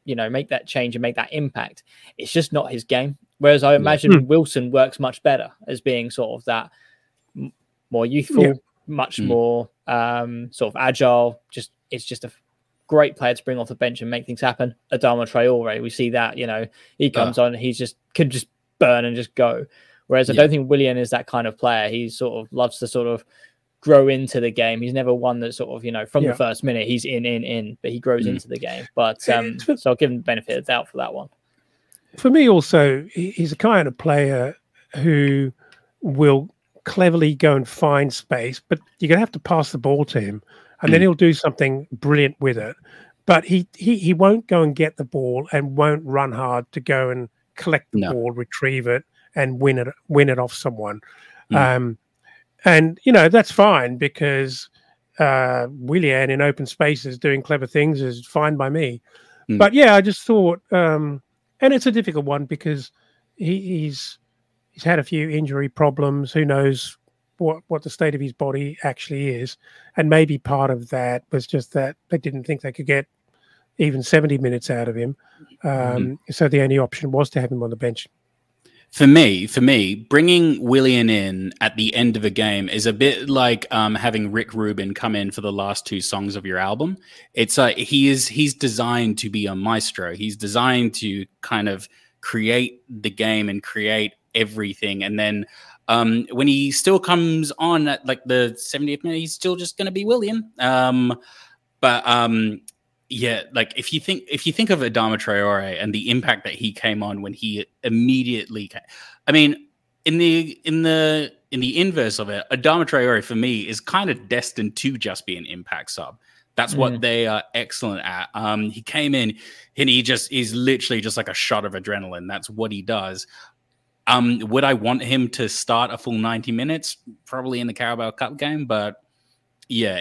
S4: make that change and make that impact. It's just not his game. Whereas I imagine Wilson works much better as being sort of that more youthful, much more sort of agile. It's just a great player to bring off the bench and make things happen. Adama Traore, we see that, he comes on, he could just burn and just go. Whereas I don't think Willian is that kind of player. He sort of loves to sort of grow into the game. He's never one that sort of, from the first minute, he's in, but he grows into the game. But so I'll give him the benefit of the doubt for that one.
S2: For me also, he's a kind of player who will cleverly go and find space, but you're going to have to pass the ball to him, and then he'll do something brilliant with it. But he won't go and get the ball and won't run hard to go and collect the ball, retrieve it, and win it off someone. And that's fine, because Willian in open spaces doing clever things is fine by me. But I just thought, and it's a difficult one because he's had a few injury problems. Who knows what the state of his body actually is? And maybe part of that was just that they didn't think they could get even 70 minutes out of him. So the only option was to have him on the bench.
S3: For me, bringing Willian in at the end of a game is a bit like having Rick Rubin come in for the last 2 songs of your album. It's he's designed to be a maestro. He's designed to kind of create the game and create everything. And then when he still comes on at like the 70th minute, he's still just going to be Willian. Yeah, like if you think of Adama Traore and the impact that he came on when he immediately came, I mean, in the inverse of it, Adama Traore for me is kind of destined to just be an impact sub. That's what they are excellent at. He came in and he just is literally just like a shot of adrenaline. That's what he does. Would I want him to start a full 90 minutes? Probably in the Carabao Cup game, but yeah.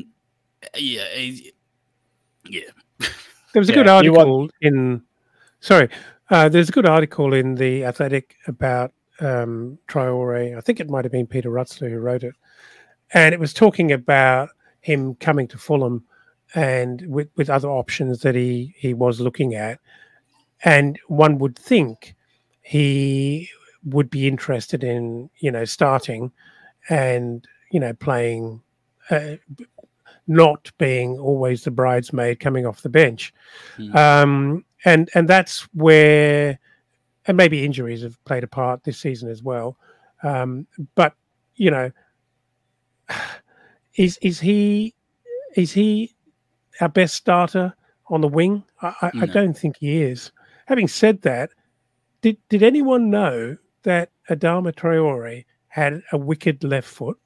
S2: There was a good article there's a good article in The Athletic about Traore. I think it might have been Peter Rutzler who wrote it. And it was talking about him coming to Fulham and with other options that he was looking at. And one would think he would be interested in, starting and, playing, not being always the bridesmaid coming off the bench. And that's where, and maybe injuries have played a part this season as well. But, is he our best starter on the wing? I don't think he is. Having said that, did anyone know that Adama Traore had a wicked left foot?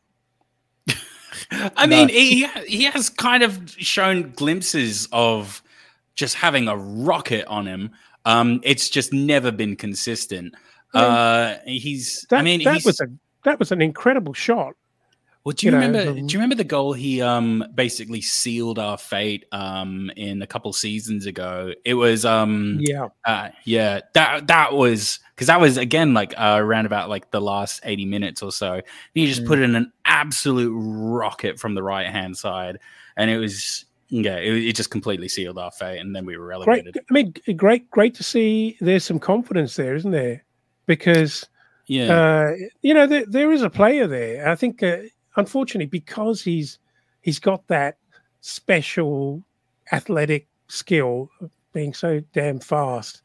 S3: I mean, he has kind of shown glimpses of just having a rocket on him. It's just never been consistent. That was an incredible shot. Well, do you remember the goal he basically sealed our fate in a couple seasons ago? It was that was because that was again like around about like the last 80 minutes or so. He just put in an absolute rocket from the right hand side, and it was it just completely sealed our fate, and then we were relegated.
S2: Great to see. There's some confidence there, isn't there? Because there is a player there. I think. Unfortunately, because he's got that special athletic skill of being so damn fast,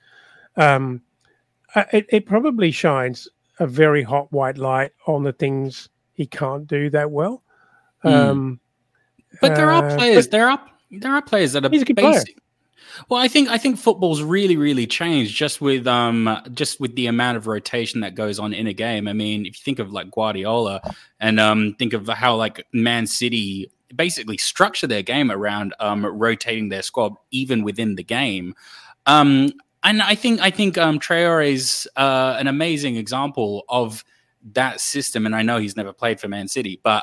S2: it probably shines a very hot white light on the things he can't do that well.
S3: But there are players. There are players that are
S2: he's a good player.
S3: Well, I think football's really, really changed just with the amount of rotation that goes on in a game. I mean, if you think of like Guardiola and think of how like Man City basically structure their game around rotating their squad even within the game. And I think Traore is an amazing example of that system. And I know he's never played for Man City, but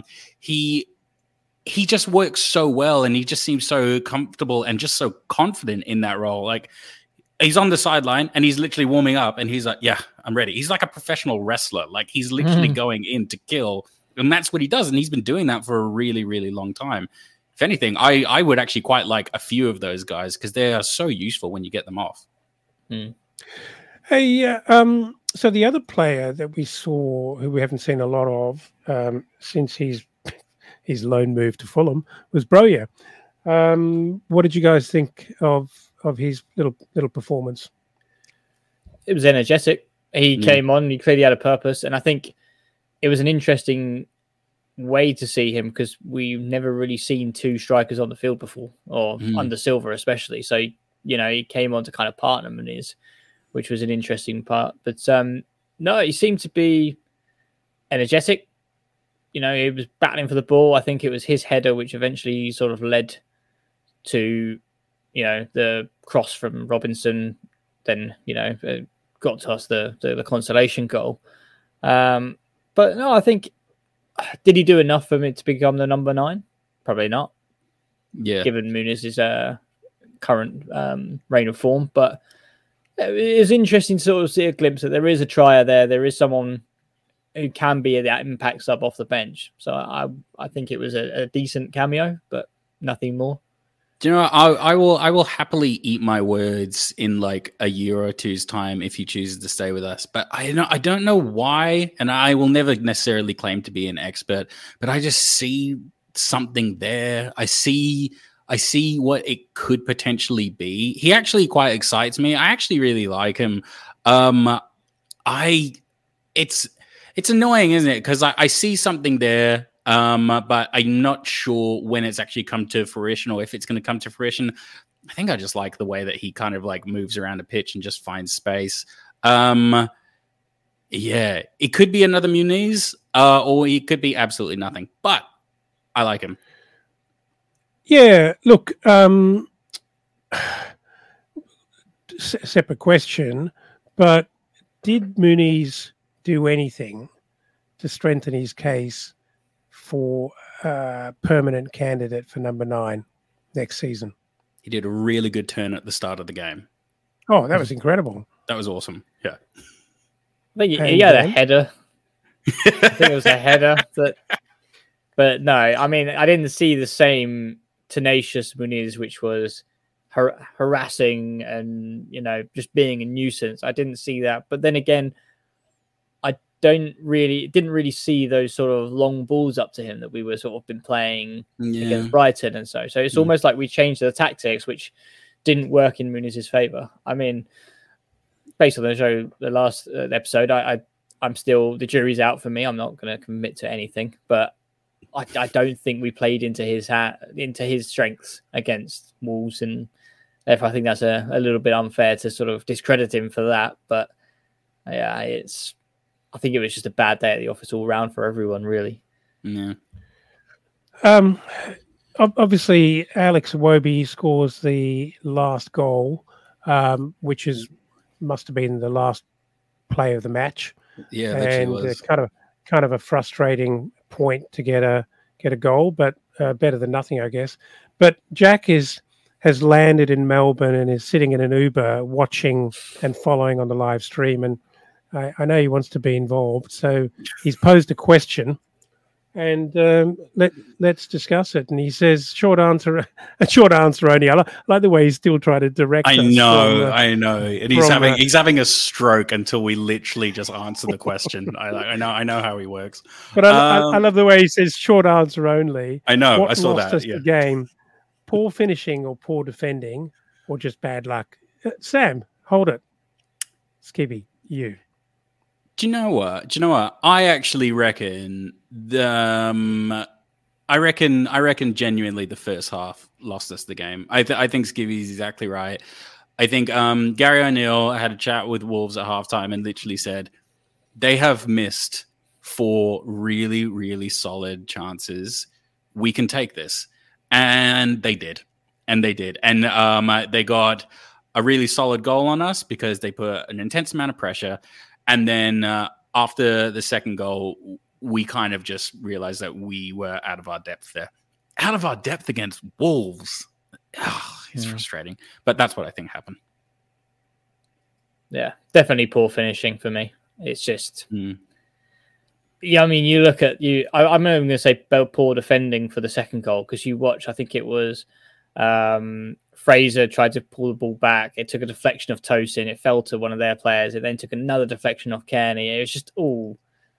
S3: he just works so well, and he just seems so comfortable and just so confident in that role. Like he's on the sideline and he's literally warming up and he's like, yeah, I'm ready. He's like a professional wrestler. Like he's literally going in to kill, and that's what he does. And he's been doing that for a really, really long time. If anything, I would actually quite like a few of those guys because they are so useful when you get them off.
S2: Hey, so the other player that we saw, who we haven't seen a lot of since his loan move to Fulham, was Broja. What did you guys think of his little performance?
S4: It was energetic. He came on, he clearly had a purpose, and I think it was an interesting way to see him because we've never really seen two strikers on the field before, or under Silva especially. So, he came on to kind of partner Muniz, which was an interesting part. But no, he seemed to be energetic. He was battling for the ball. I think it was his header which eventually sort of led to, the cross from Robinson. Then, got to us the consolation goal. But no, I think, did he do enough for me to become the number 9? Probably not.
S3: Yeah.
S4: Given Muniz's current reign of form. But it was interesting to sort of see a glimpse that there is a trier there. There is someone who can be that impact sub off the bench. So I think it was a decent cameo, but nothing more.
S3: Do you know what? I will happily eat my words in like a year or two's time if he chooses to stay with us. But I don't know why, and I will never necessarily claim to be an expert, but I just see something there. I see what it could potentially be. He actually quite excites me. I actually really like him. It's annoying, isn't it? Because I see something there. But I'm not sure when it's actually come to fruition or if it's going to come to fruition. I think I just like the way that he kind of like moves around a pitch and just finds space. Yeah, it could be another Muniz, or he could be absolutely nothing, but I like him.
S2: Yeah, look, separate question, but did Muniz do anything to strengthen his case for a permanent candidate for number 9 next season?
S3: He did a really good turn at the start of the game.
S2: Oh, that was incredible.
S3: That was awesome. Yeah.
S4: I think he had a header. I think it was a header. But no, I mean, I didn't see the same tenacious Muniz, which was harassing and, just being a nuisance. I didn't see that. But then again, didn't really see those sort of long balls up to him that we were sort of been playing against Brighton and so it's almost like we changed the tactics, which didn't work in Muniz's favour. I mean, based on the last episode, I'm still, the jury's out for me. I'm not going to commit to anything, but I don't think we played into his strengths against Wolves, and therefore I think that's a little bit unfair to sort of discredit him for that. But yeah, I think it was just a bad day at the office all round for everyone, really.
S3: Yeah.
S2: Obviously, Alex Iwobi scores the last goal, which must have been the last play of the match.
S3: Yeah,
S2: and
S3: was.
S2: kind of a frustrating point to get a goal, but better than nothing, I guess. But Jack has landed in Melbourne and is sitting in an Uber watching and following on the live stream, and I know he wants to be involved, so he's posed a question, and let's discuss it. And he says, short answer only. I like the way he's still trying to direct us.
S3: I know, and he's having a stroke until we literally just answer the question. I know how he works.
S2: But I love the way he says short answer only.
S3: I know,
S2: what
S3: I saw
S2: lost
S3: that.
S2: Us the game, poor finishing or poor defending, or just bad luck. Sam, hold it. Skibby, you.
S3: Do you know what? I actually reckon I reckon genuinely the first half lost us the game. I think Skibby's exactly right. I think Gary O'Neill had a chat with Wolves at halftime and literally said they have missed 4 really, really solid chances. We can take this. And they did. And they got a really solid goal on us because they put an intense amount of pressure. And then after the second goal, we kind of just realized that we were out of our depth there. Out of our depth against Wolves. It's frustrating. But that's what I think happened.
S4: Yeah, definitely poor finishing for me. It's just... Yeah, I mean, you look at you. I'm not even going to say poor defending for the second goal because you watch. I think it was Fraser tried to pull the ball back. It took a deflection of Tosin. It fell to one of their players. It then took another deflection off Kearney. It was just all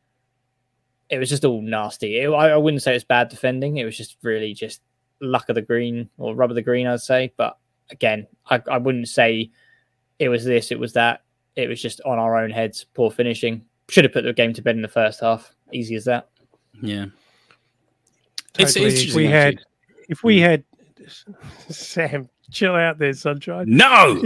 S4: nasty. I wouldn't say it's bad defending. It was just really just luck of the green or rub of the green, I'd say. But again, I wouldn't say it was this, it was that. It was just on our own heads, poor finishing. Should have put the game to bed in the first half. Easy as that.
S3: Yeah.
S2: Totally. If we had Sam, chill out there, sunshine.
S3: No.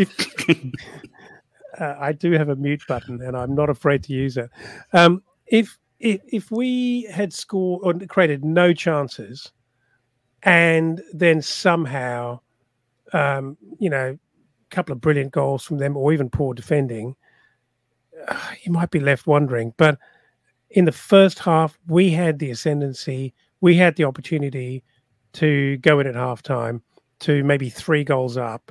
S2: I do have a mute button, and I'm not afraid to use it. If we had scored or created no chances, and then somehow, a couple of brilliant goals from them, or even poor defending, you might be left wondering. But in the first half, we had the ascendancy. We had the opportunity to go in at halftime to maybe 3 goals up.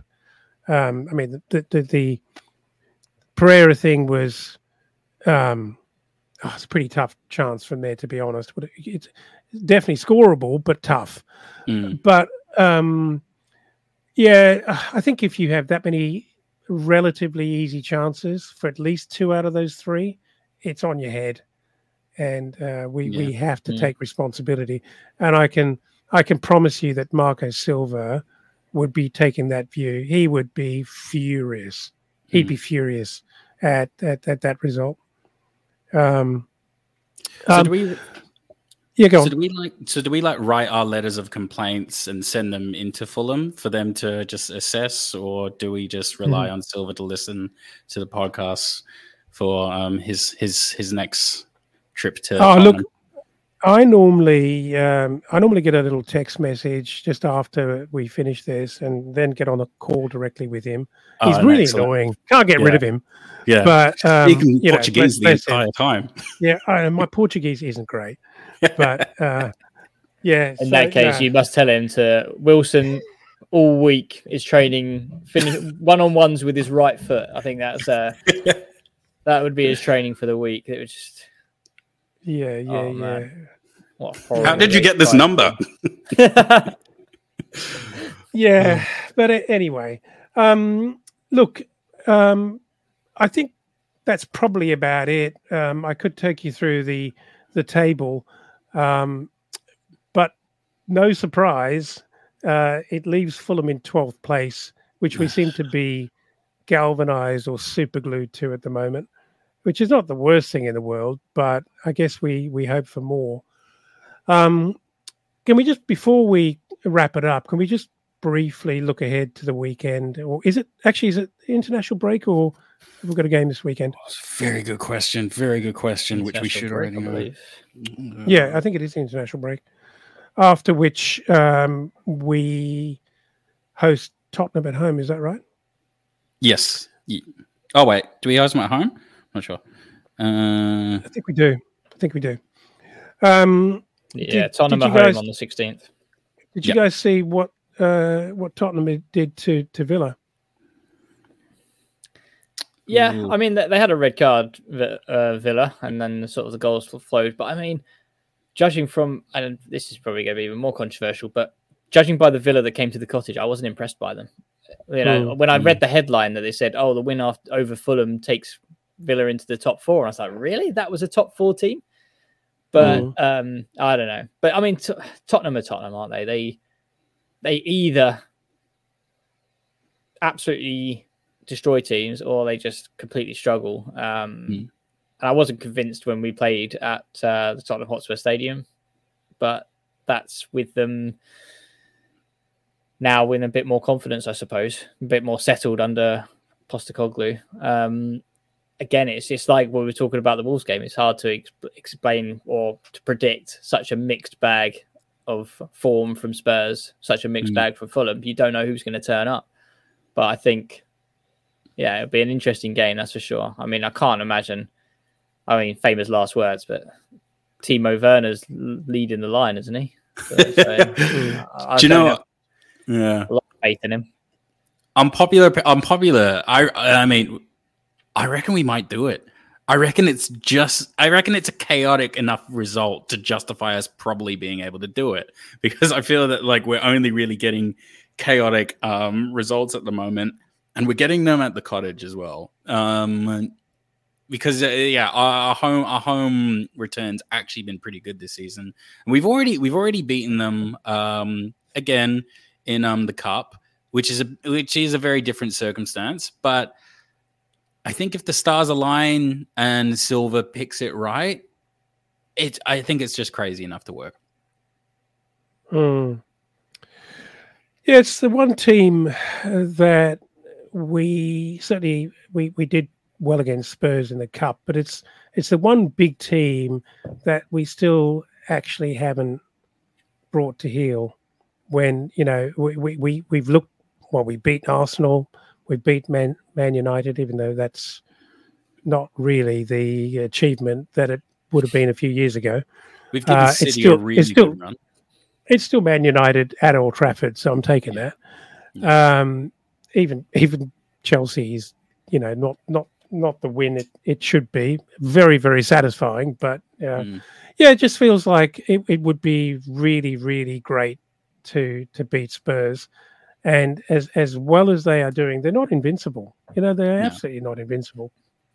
S2: The Pereira thing was it's a pretty tough chance from there, to be honest. It's definitely scoreable, but tough. But I think if you have that many relatively easy chances for at least 2 out of those 3, it's on your head, and we have to take responsibility. And I can promise you that Marco Silva would be taking that view. He would be furious. He'd be furious at that result. Go on.
S3: So do we write our letters of complaints and send them into Fulham for them to just assess, or do we just rely on Silva to listen to the podcast for his next trip to?
S2: Look, I normally get a little text message just after we finish this, and then get on a call directly with him. He's really annoying. Can't get rid of him.
S3: Yeah,
S2: but
S3: he can Portuguese the entire time.
S2: Yeah, my Portuguese isn't great. But
S4: in that case, you must tell him to Wilson all week is training, finish one-on-ones with his right foot. I think that's that would be his training for the week. It was just What
S3: How did you get this number?
S2: But anyway, look, I think that's probably about it. I could take you through the table. But no surprise, it leaves Fulham in 12th place, which we seem to be galvanized or super glued to at the moment, which is not the worst thing in the world, but I guess we hope for more. Can we just, before we wrap it up, can we just briefly look ahead to the weekend? Or is it international break, or have we got a game this weekend?
S3: Very good question. Which we should already know.
S2: Yeah, I think it is the international break. After which we host Tottenham at home. Is that right?
S3: Yes. Oh, wait. Do we host them at home? I'm not sure.
S2: I think we do.
S4: Tottenham at home on the 16th.
S2: Did you guys see what Tottenham did to Villa?
S4: Yeah, I mean, they had a red card, Villa, and then the goals flowed. But I mean, judging from, and this is probably going to be even more controversial, but judging by the Villa that came to the Cottage, I wasn't impressed by them. When I read the headline that they said, the win over Fulham takes Villa into the top 4, I was like, really? That was a top 4 team? But I don't know. But I mean, Tottenham are Tottenham, aren't they? They either absolutely destroy teams or they just completely struggle. And I wasn't convinced when we played at the Tottenham Hotspur Stadium, but that's with them now with a bit more confidence, I suppose, a bit more settled under Postecoglou. Again, it's just like what we were talking about the Wolves game. It's hard to explain or to predict such a mixed bag of form from Spurs, such a mixed bag for Fulham. You don't know who's going to turn up. But I think, it'll be an interesting game, that's for sure. I mean, I can't imagine, famous last words, but Timo Werner's leading the line, isn't he? So,
S3: do you know what?
S4: Yeah. A lot of faith in him.
S3: Unpopular. I mean, I reckon we might do it. I reckon it's a chaotic enough result to justify us probably being able to do it, because I feel that like we're only really getting chaotic results at the moment, and we're getting them at the Cottage as well. Because our home return's actually been pretty good this season, and we've already beaten them again in the Cup, which is a very different circumstance. But I think if the stars align and Silva picks it right, I think it's just crazy enough to work.
S2: Yeah, it's the one team that we certainly we did well against Spurs in the Cup, but it's the one big team that we still actually haven't brought to heel. When we've looked, well, we beat Arsenal, we beat Man United, even though that's not really the achievement that it would have been a few years ago.
S3: We've given City a really good run.
S2: It's still Man United at Old Trafford, so I'm taking that. Even Chelsea is, not the win it should be. Very, very satisfying, but it just feels like it would be really, really great to beat Spurs. And as well as they are doing, they're not invincible. They're absolutely not invincible.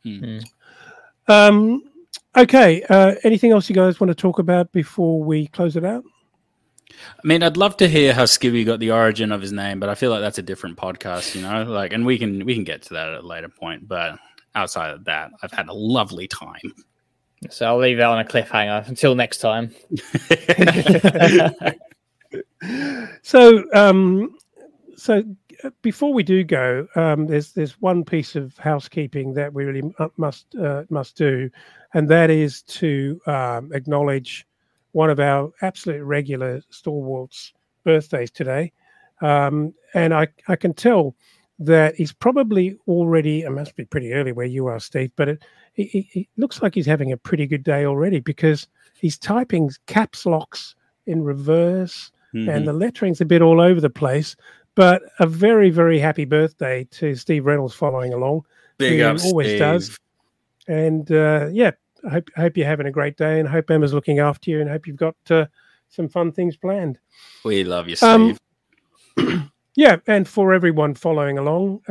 S2: Okay. Anything else you guys want to talk about before we close it out?
S3: I mean, I'd love to hear how Skibby got the origin of his name, but I feel like that's a different podcast, and we can get to that at a later point. But outside of that, I've had a lovely time.
S4: So I'll leave it on a cliffhanger until next time.
S2: So before we do go, there's one piece of housekeeping that we really must do, and that is to acknowledge one of our absolute regular stalwarts' birthdays today. And I can tell that he's probably already, it must be pretty early where you are, Steve, but it looks like he's having a pretty good day already, because he's typing caps locks in reverse, and the lettering's a bit all over the place. But a very, very happy birthday to Steve Reynolds following along.
S3: Big up,
S2: always
S3: Steve.
S2: Does. And I hope you're having a great day, and hope Emma's looking after you, and hope you've got some fun things planned.
S3: We love you, Steve.
S2: And for everyone following along,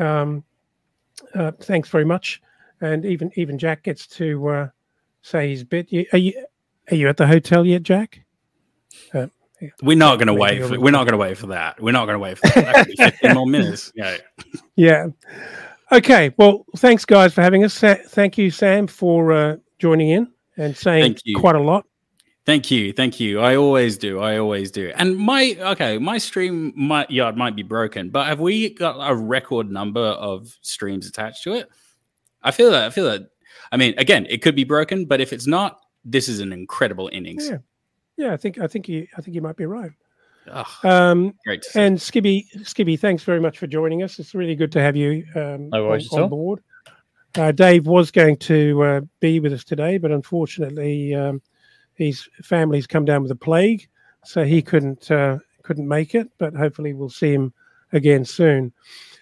S2: thanks very much. And even Jack gets to say his bit. Are you at the hotel yet, Jack?
S3: We're not going to wait. We're not going to wait for that. That could be 15 more minutes.
S2: Yeah. Okay. Well, thanks, guys, for having us. Thank you, Sam, for joining in and saying quite a lot.
S3: Thank you. I always do. And my stream might be broken, but have we got a record number of streams attached to it? I feel that. I mean, again, it could be broken, but if it's not, this is an incredible innings.
S2: Yeah, I think you might be right.
S3: Great to see.
S2: And Skibby, thanks very much for joining us. It's really good to have you on board. Dave was going to be with us today, but unfortunately, his family's come down with a plague, so he couldn't make it. But hopefully, we'll see him again soon.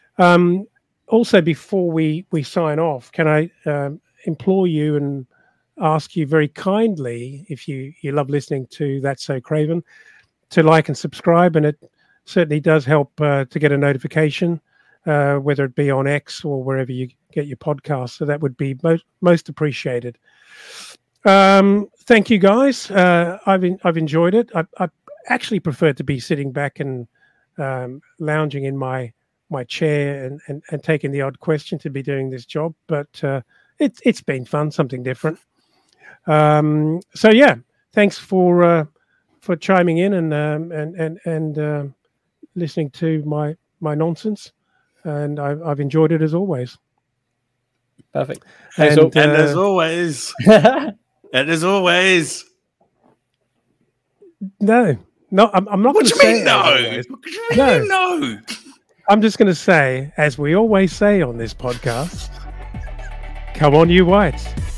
S2: Also, before we sign off, can I implore you and ask you very kindly, if you love listening to That's So Craven, to like and subscribe, and it certainly does help to get a notification, whether it be on X or wherever you get your podcasts. So that would be most appreciated. Thank you, guys. I've enjoyed it. I actually prefer to be sitting back and lounging in my chair and taking the odd question to be doing this job, but it's been fun, something different. So yeah, thanks for chiming in and listening to my nonsense, and I've enjoyed it as always.
S4: Perfect.
S3: And as always,
S2: no, I'm not.
S3: What do you mean no? No.
S2: I'm just going to say, as we always say on this podcast, come on, you whites.